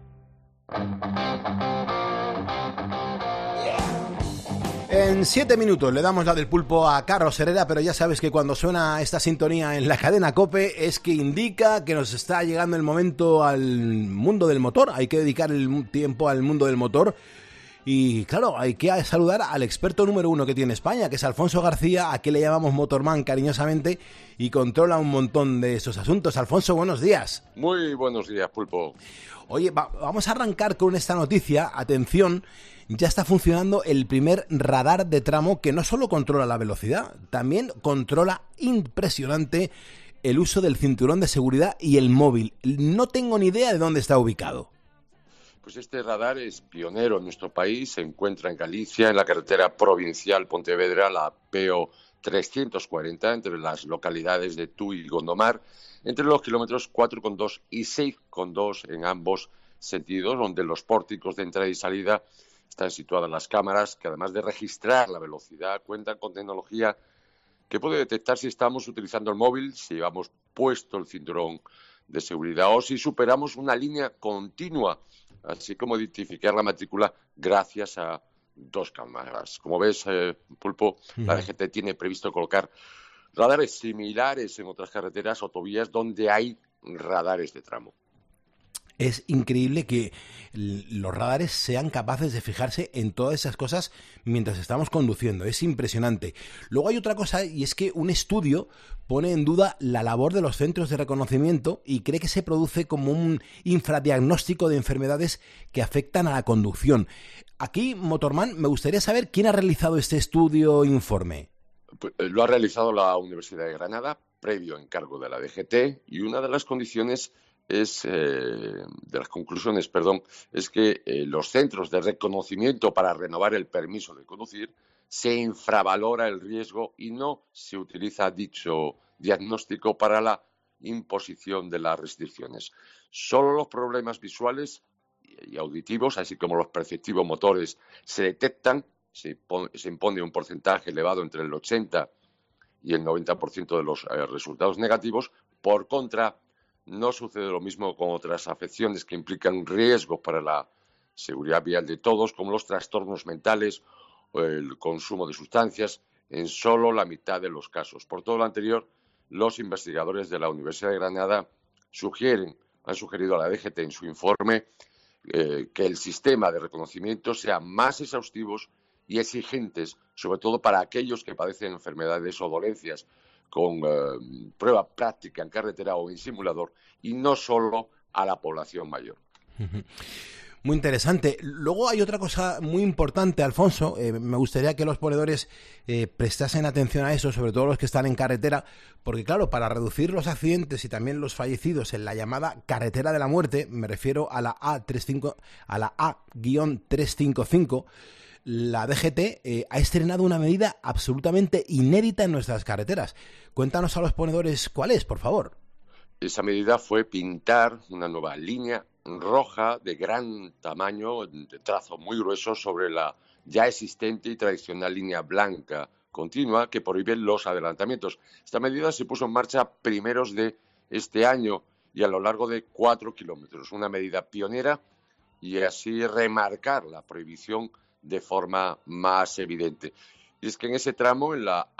En 7 minutos le damos la del pulpo a Carlos Herrera, pero ya sabes que cuando suena esta sintonía en la cadena COPE es que indica que nos está llegando el momento al mundo del motor. Hay que dedicar el tiempo al mundo del motor. Y claro, hay que saludar al experto número 1 que tiene España, que es Alfonso García, a quien le llamamos Motorman cariñosamente, y controla un montón de estos asuntos. Alfonso, buenos días. Muy buenos días, pulpo. Oye, vamos a arrancar con esta noticia. Atención, ya está funcionando el primer radar de tramo que no solo controla la velocidad, también controla impresionante el uso del cinturón de seguridad y el móvil. No tengo ni idea de dónde está ubicado. Pues este radar es pionero en nuestro país, se encuentra en Galicia, en la carretera provincial Pontevedra, la PO 340, entre las localidades de Tui y Gondomar, entre los kilómetros 4,2 y 6,2 en ambos sentidos, donde los pórticos de entrada y salida están situadas las cámaras, que además de registrar la velocidad, cuentan con tecnología que puede detectar si estamos utilizando el móvil, si llevamos puesto el cinturón de seguridad o si superamos una línea continua, así como identificar la matrícula gracias a 2 cámaras. Como ves, Pulpo, la DGT tiene previsto colocar radares similares en otras carreteras o autovías donde hay radares de tramo. Es increíble que los radares sean capaces de fijarse en todas esas cosas mientras estamos conduciendo. Es impresionante. Luego hay otra cosa, y es que un estudio pone en duda la labor de los centros de reconocimiento y cree que se produce como un infradiagnóstico de enfermedades que afectan a la conducción. Aquí, Motorman, me gustaría saber quién ha realizado este estudio informe. Pues, lo ha realizado la Universidad de Granada, previo encargo de la DGT, y una de las condiciones es, es que los centros de reconocimiento para renovar el permiso de conducir se infravalora el riesgo y no se utiliza dicho diagnóstico para la imposición de las restricciones. Solo los problemas visuales y auditivos, así como los perceptivos motores, se detectan. Se impone un porcentaje elevado entre el 80 y el 90% de los resultados negativos. Por contra, no sucede lo mismo con otras afecciones que implican riesgos para la seguridad vial de todos, como los trastornos mentales o el consumo de sustancias, en solo la mitad de los casos. Por todo lo anterior, los investigadores de la Universidad de Granada han sugerido a la DGT en su informe que el sistema de reconocimiento sea más exhaustivo y exigentes, sobre todo para aquellos que padecen enfermedades o dolencias con prueba práctica en carretera o en simulador, y no solo a la población mayor. Muy interesante. Luego hay otra cosa muy importante, Alfonso. Me gustaría que los ponedores prestasen atención a eso, sobre todo los que están en carretera, porque claro, para reducir los accidentes y también los fallecidos en la llamada carretera de la muerte, me refiero a la A-355, la DGT ha estrenado una medida absolutamente inédita en nuestras carreteras. Cuéntanos a los ponedores cuál es, por favor. Esa medida fue pintar una nueva línea roja de gran tamaño, de trazo muy grueso, sobre la ya existente y tradicional línea blanca continua que prohíbe los adelantamientos. Esta medida se puso en marcha primeros de este año y a lo largo de 4 kilómetros. Una medida pionera y así remarcar la prohibición de forma más evidente. Y es que en ese tramo, en la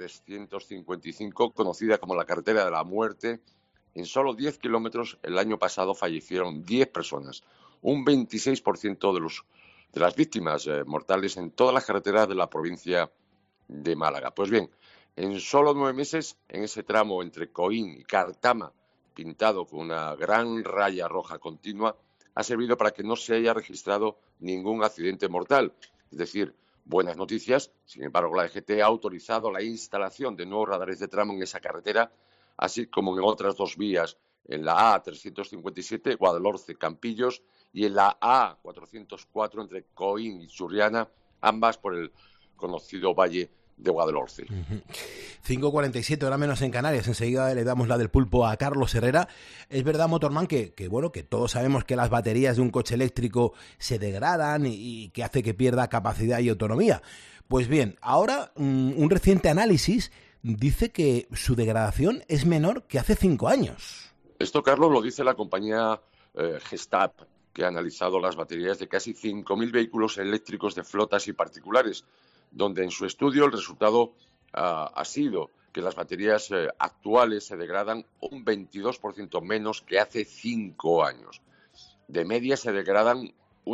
A355, conocida como la carretera de la muerte, en solo 10 kilómetros el año pasado fallecieron 10 personas, un 26% de las víctimas mortales en todas las carreteras de la provincia de Málaga. Pues bien, en solo 9 meses, en ese tramo entre Coín y Cartama, pintado con una gran raya roja continua, ha servido para que no se haya registrado ningún accidente mortal. Es decir, buenas noticias. Sin embargo, la DGT ha autorizado la instalación de nuevos radares de tramo en esa carretera, así como en otras 2 vías, en la A357, Guadalhorce-Campillos, y en la A404, entre Coín y Churriana, ambas por el conocido Valle de Guadalhorce. 5:47, hora menos en Canarias. Enseguida le damos la del pulpo a Carlos Herrera. Es verdad, Motorman, que todos sabemos que las baterías de un coche eléctrico se degradan y que hace que pierda capacidad y autonomía. Pues bien, ahora un reciente análisis dice que su degradación es menor que hace 5 años. Esto, Carlos, lo dice la compañía Gestamp, que ha analizado las baterías de casi 5.000 vehículos eléctricos de flotas y particulares, donde en su estudio el resultado ha sido que las baterías actuales se degradan un 22% menos que hace 5 años. De media se degradan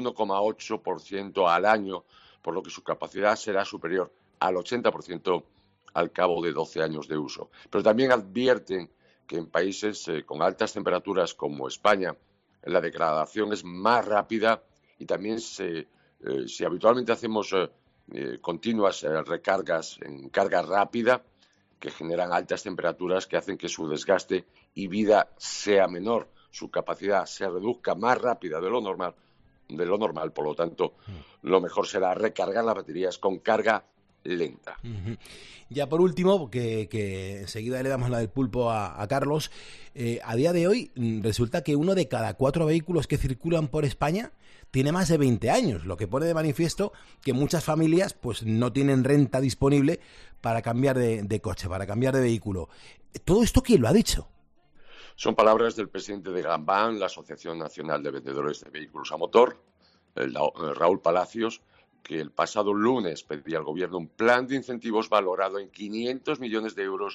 1,8% al año, por lo que su capacidad será superior al 80% al cabo de 12 años de uso. Pero también advierten que en países con altas temperaturas como España, la degradación es más rápida y también si habitualmente hacemos continuas recargas en carga rápida, que generan altas temperaturas que hacen que su desgaste y vida sea menor, su capacidad se reduzca más rápida de lo normal, por lo tanto, lo mejor será recargar las baterías con carga lenta. Ya por último, que enseguida le damos la del pulpo a Carlos, a día de hoy resulta que 1 de cada 4 vehículos que circulan por España tiene más de 20 años, lo que pone de manifiesto que muchas familias pues no tienen renta disponible para cambiar de coche, para cambiar de vehículo. ¿Todo esto quién lo ha dicho? Son palabras del presidente de GAMBAN, la Asociación Nacional de Vendedores de Vehículos a Motor, Raúl Palacios, que el pasado lunes pedía al Gobierno un plan de incentivos valorado en 500 millones de euros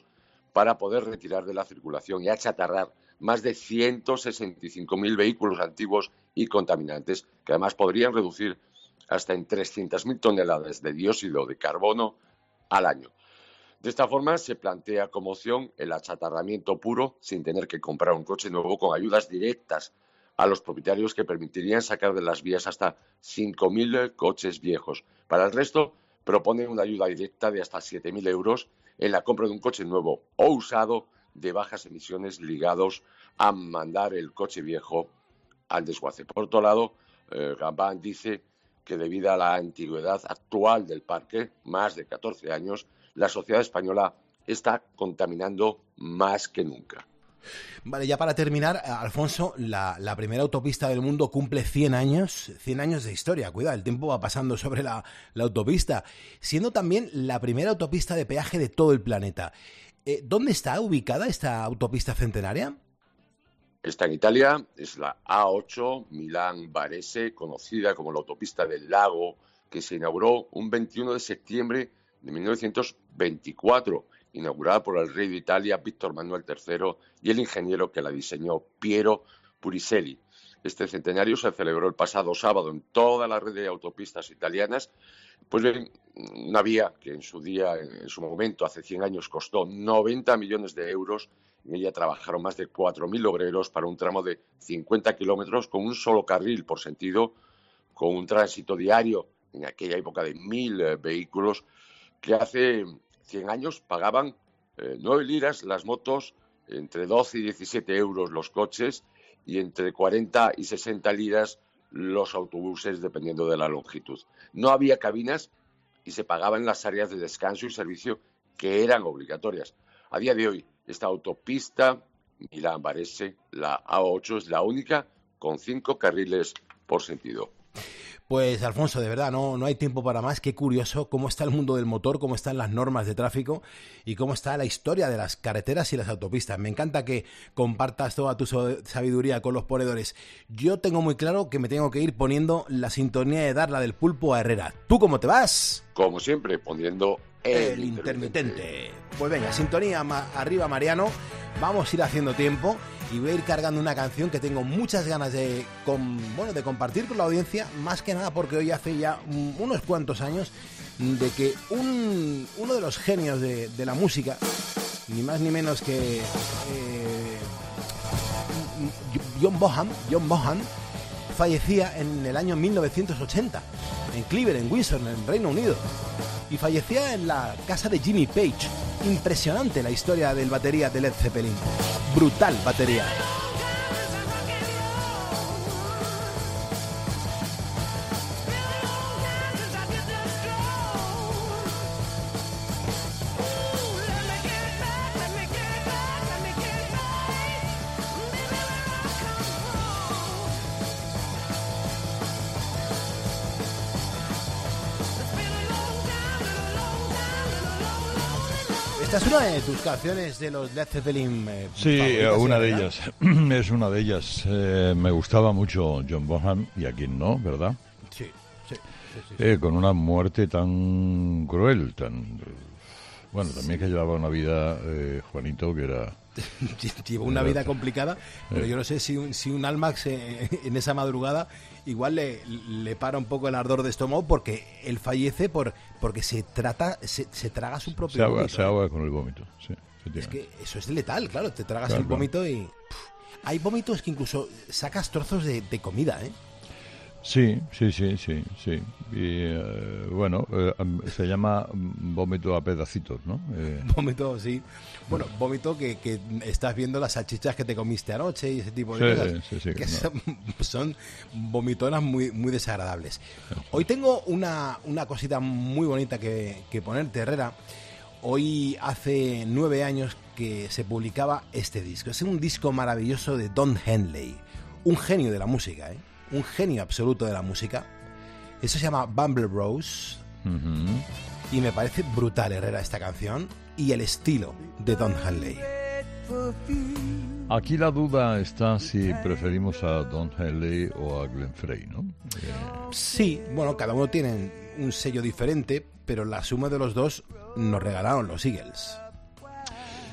para poder retirar de la circulación y achatarrar más de 165.000 vehículos antiguos y contaminantes, que además podrían reducir hasta en 300.000 toneladas de dióxido de carbono al año. De esta forma se plantea como opción el achatarramiento puro sin tener que comprar un coche nuevo, con ayudas directas a los propietarios que permitirían sacar de las vías hasta 5.000 coches viejos. Para el resto, proponen una ayuda directa de hasta 7.000 euros en la compra de un coche nuevo o usado de bajas emisiones ligados a mandar el coche viejo al desguace. Por otro lado, Gabán dice que debido a la antigüedad actual del parque, más de 14 años, la sociedad española está contaminando más que nunca. Vale, ya para terminar, Alfonso, la primera autopista del mundo cumple 100 años de historia. Cuidado, el tiempo va pasando sobre la autopista, siendo también la primera autopista de peaje de todo el planeta. ¿Dónde está ubicada esta autopista centenaria? Está en Italia, es la A8 Milán-Varese, conocida como la autopista del lago, que se inauguró un 21 de septiembre de 1924, inaugurada por el rey de Italia, Víctor Manuel III, y el ingeniero que la diseñó, Piero Puricelli. Este centenario se celebró el pasado sábado en toda la red de autopistas italianas. Pues bien, una vía que en su momento, hace 100 años, costó 90 millones de euros. En ella trabajaron más de 4.000 obreros para un tramo de 50 kilómetros con un solo carril por sentido, con un tránsito diario en aquella época de 1.000 vehículos, que hace 100 años pagaban 9 liras las motos, entre 12 y 17 euros los coches y entre 40 y 60 liras los autobuses, dependiendo de la longitud. No había cabinas y se pagaban las áreas de descanso y servicio, que eran obligatorias. A día de hoy, esta autopista Milán-Varese, la A8, es la única con 5 carriles por sentido. Pues Alfonso, de verdad, no hay tiempo para más. Qué curioso cómo está el mundo del motor, cómo están las normas de tráfico y cómo está la historia de las carreteras y las autopistas. Me encanta que compartas toda tu sabiduría con los ponedores. Yo tengo muy claro que me tengo que ir poniendo la sintonía de Darla del Pulpo a Herrera. ¿Tú cómo te vas? Como siempre, poniendo el intermitente. Pues venga, sintonía arriba, Mariano. Vamos a ir haciendo tiempo y voy a ir cargando una canción que tengo muchas ganas de compartir con la audiencia, más que nada porque hoy hace ya unos cuantos años de que uno de los genios de la música, ni más ni menos que John Bonham, fallecía en el año 1980 en Cleveland, en Windsor, en el Reino Unido, y fallecía en la casa de Jimmy Page. Impresionante la historia del batería de Led Zeppelin. Brutal batería. Esta es una de tus canciones de los Led Zeppelin. Sí, una de ellas. Es una de ellas. Me gustaba mucho John Bonham, y a quien no, ¿verdad? Sí. Con una muerte tan cruel, Bueno, también que llevaba una vida, Juanito, que era... Llevó una vida complicada, pero yo no sé si un alma en esa madrugada igual le para un poco el ardor de estómago, porque él fallece porque se traga su propio vómito. Se ahoga con el vómito, sí. Es que eso es letal, claro, te tragas el vómito y... Hay vómitos que incluso sacas trozos de comida, ¿eh? Sí. Y bueno, se llama vómito a pedacitos, ¿no? Vómito, sí. Bueno, vómito que estás viendo las salchichas que te comiste anoche y ese tipo de cosas. Sí, que son vomitonas muy, muy desagradables. Hoy tengo una cosita muy bonita que ponerte, Herrera. Hoy hace 9 años que se publicaba este disco. Es un disco maravilloso de Don Henley, un genio de la música, ¿eh? Un genio absoluto de la música. Eso se llama Bumble Rose. Y me parece brutal, Herrera, esta canción y el estilo de Don Henley. Aquí la duda está si preferimos a Don Henley o a Glenn Frey, ¿no? Sí, bueno, cada uno tiene un sello diferente, pero la suma de los dos nos regalaron los Eagles.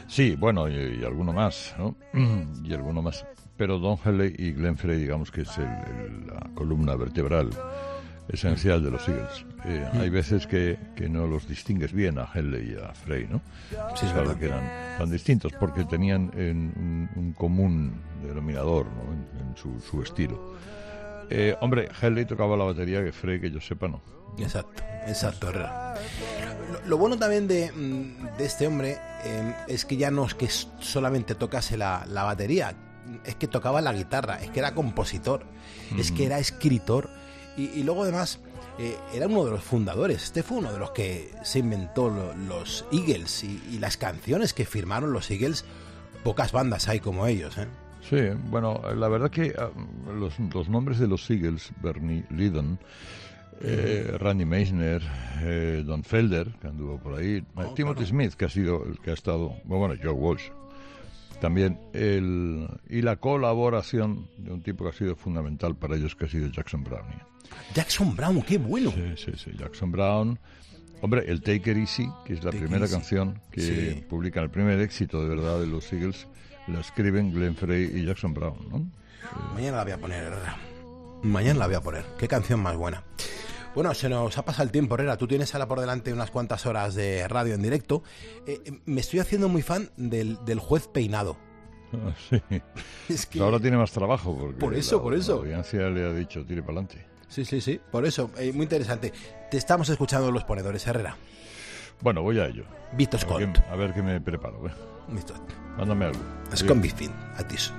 Sí, bueno, y alguno más, ¿no? Y alguno más. Pero Don Henley y Glenn Frey, digamos que es la columna vertebral esencial de los Eagles. Hay veces que no los distingues bien a Henley y a Frey, ¿no? Sí, es verdad que eran tan distintos porque tenían un común denominador, ¿no? en su estilo. Hombre, Henley tocaba la batería que Frey, que yo sepa, no. Exacto, Herrera. Lo bueno también de este hombre es que ya no es que solamente tocase la batería, es que tocaba la guitarra, es que era compositor, es que era escritor y luego además era uno de los fundadores. Este fue uno de los que se inventó los Eagles y las canciones que firmaron los Eagles, pocas bandas hay como ellos, ¿eh? Sí, bueno, la verdad que los nombres de los Eagles, Bernie Leadon, Randy Meisner, Don Felder, que anduvo por ahí, Timothy Smith, que ha sido el que ha estado, bueno, Joe Walsh también, y la colaboración de un tipo que ha sido fundamental para ellos, que ha sido Jackson Browne. Jackson Browne, qué bueno. Sí, Jackson Browne. Hombre, el Take It Easy, que es la primera canción que publican, el primer éxito de verdad de los Eagles, la escriben Glenn Frey y Jackson Browne, ¿no? Mañana la voy a poner, Herrera. Mañana la voy a poner. Qué canción más buena. Bueno, se nos ha pasado el tiempo, Herrera. Tú tienes ahora por delante unas cuantas horas de radio en directo. Me estoy haciendo muy fan del juez peinado. Sí. Es que... ahora tiene más trabajo. Porque por eso. La audiencia le ha dicho, tire para adelante. Sí. Por eso, muy interesante. Te estamos escuchando Los Ponedores, Herrera. Bueno, voy a ello. Visto Scott. A ver qué me preparo. Visto. Mándame algo. Es con Bifin, a ti.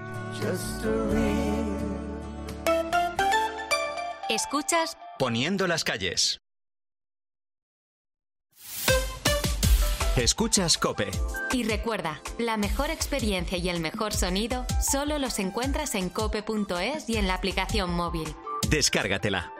Escuchas Poniendo las calles. Escuchas COPE. Y recuerda, la mejor experiencia y el mejor sonido solo los encuentras en cope.es y en la aplicación móvil. Descárgatela.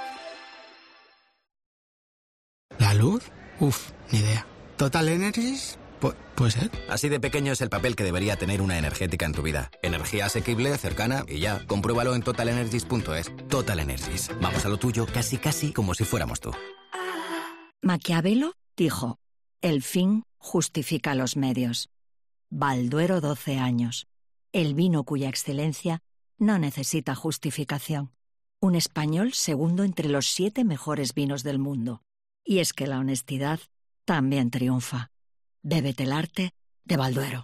¿La luz? Uf, ni idea. ¿Total Energies? ¿Puede ser? Así de pequeño es el papel que debería tener una energética en tu vida. Energía asequible, cercana y ya. Compruébalo en totalenergies.es. Total Energies. Vamos a lo tuyo casi como si fuéramos tú. Maquiavelo dijo: el fin justifica los medios. Balduero 12 años. El vino cuya excelencia no necesita justificación. Un español segundo entre los 7 mejores vinos del mundo. Y es que la honestidad también triunfa. Bébete el arte de Balduero.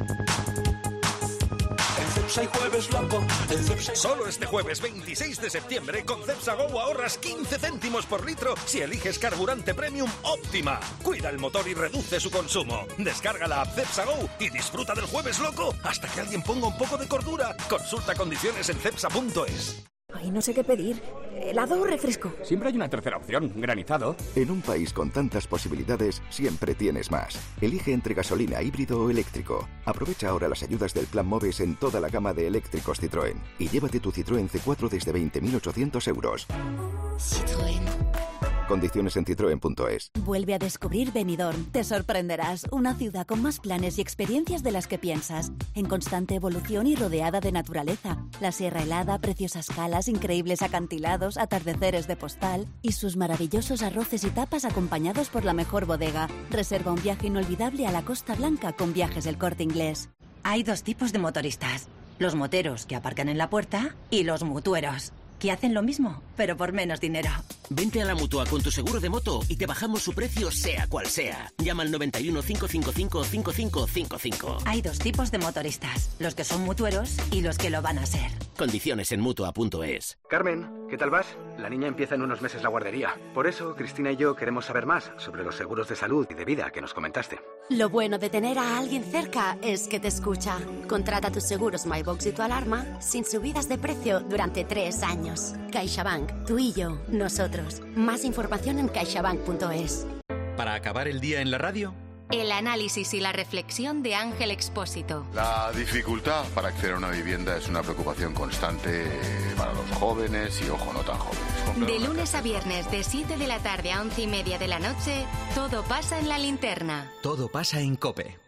Cepsa y Jueves Loco. Solo este jueves 26 de septiembre con Cepsa Go ahorras 15 céntimos por litro si eliges carburante premium Óptima. Cuida el motor y reduce su consumo. Descarga la app Cepsa Go y disfruta del Jueves Loco hasta que alguien ponga un poco de cordura. Consulta condiciones en cepsa.es. Ay, no sé qué pedir. ¿Helado o refresco? Siempre hay una tercera opción, granizado. En un país con tantas posibilidades, siempre tienes más. Elige entre gasolina, híbrido o eléctrico. Aprovecha ahora las ayudas del Plan MOVES en toda la gama de eléctricos Citroën. Y llévate tu Citroën C4 desde 20.800 euros. Citroën. Condiciones en citroen.es. Vuelve a descubrir Benidorm. Te sorprenderás. Una ciudad con más planes y experiencias de las que piensas. En constante evolución y rodeada de naturaleza. La sierra helada, preciosas calas, increíbles acantilados, atardeceres de postal y sus maravillosos arroces y tapas acompañados por la mejor bodega. Reserva un viaje inolvidable a la Costa Blanca con Viajes El Corte Inglés. Hay 2 tipos de motoristas. Los moteros que aparcan en la puerta y los mutueros, que hacen lo mismo, pero por menos dinero. Vente a la Mutua con tu seguro de moto y te bajamos su precio sea cual sea. Llama al 91 555 5555. Hay 2 tipos de motoristas, los que son mutueros y los que lo van a ser. Condiciones en Mutua.es. Carmen, ¿qué tal vas? La niña empieza en unos meses la guardería. Por eso, Cristina y yo queremos saber más sobre los seguros de salud y de vida que nos comentaste. Lo bueno de tener a alguien cerca es que te escucha. Contrata tus seguros MyBox y tu alarma sin subidas de precio durante 3 años. CaixaBank, tú y yo, nosotros. Más información en caixabank.es. Para acabar el día en la radio, el análisis y la reflexión de Ángel Expósito. La dificultad para acceder a una vivienda es una preocupación constante para los jóvenes y, ojo, no tan jóvenes. De lunes a viernes, de 7 de la tarde a 11:30 de la noche, todo pasa en La Linterna. Todo pasa en COPE.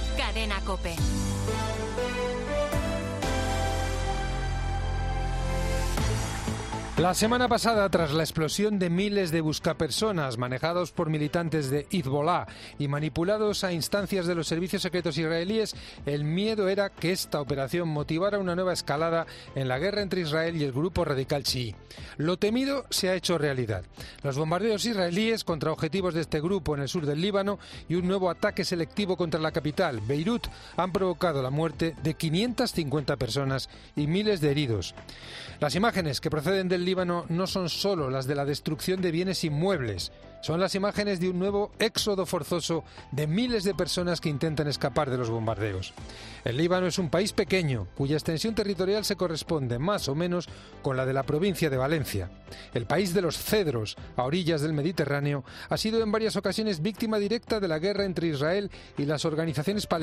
Cadena COPE. La semana pasada, tras la explosión de miles de buscapersonas manejados por militantes de Hezbollah y manipulados a instancias de los servicios secretos israelíes, el miedo era que esta operación motivara una nueva escalada en la guerra entre Israel y el grupo radical chií. Lo temido se ha hecho realidad. Los bombardeos israelíes contra objetivos de este grupo en el sur del Líbano y un nuevo ataque selectivo contra la capital, Beirut, han provocado la muerte de 550 personas y miles de heridos. Las imágenes que proceden del Líbano no son solo las de la destrucción de bienes inmuebles, son las imágenes de un nuevo éxodo forzoso de miles de personas que intentan escapar de los bombardeos. El Líbano es un país pequeño, cuya extensión territorial se corresponde más o menos con la de la provincia de Valencia. El país de los cedros, a orillas del Mediterráneo, ha sido en varias ocasiones víctima directa de la guerra entre Israel y las organizaciones palestinas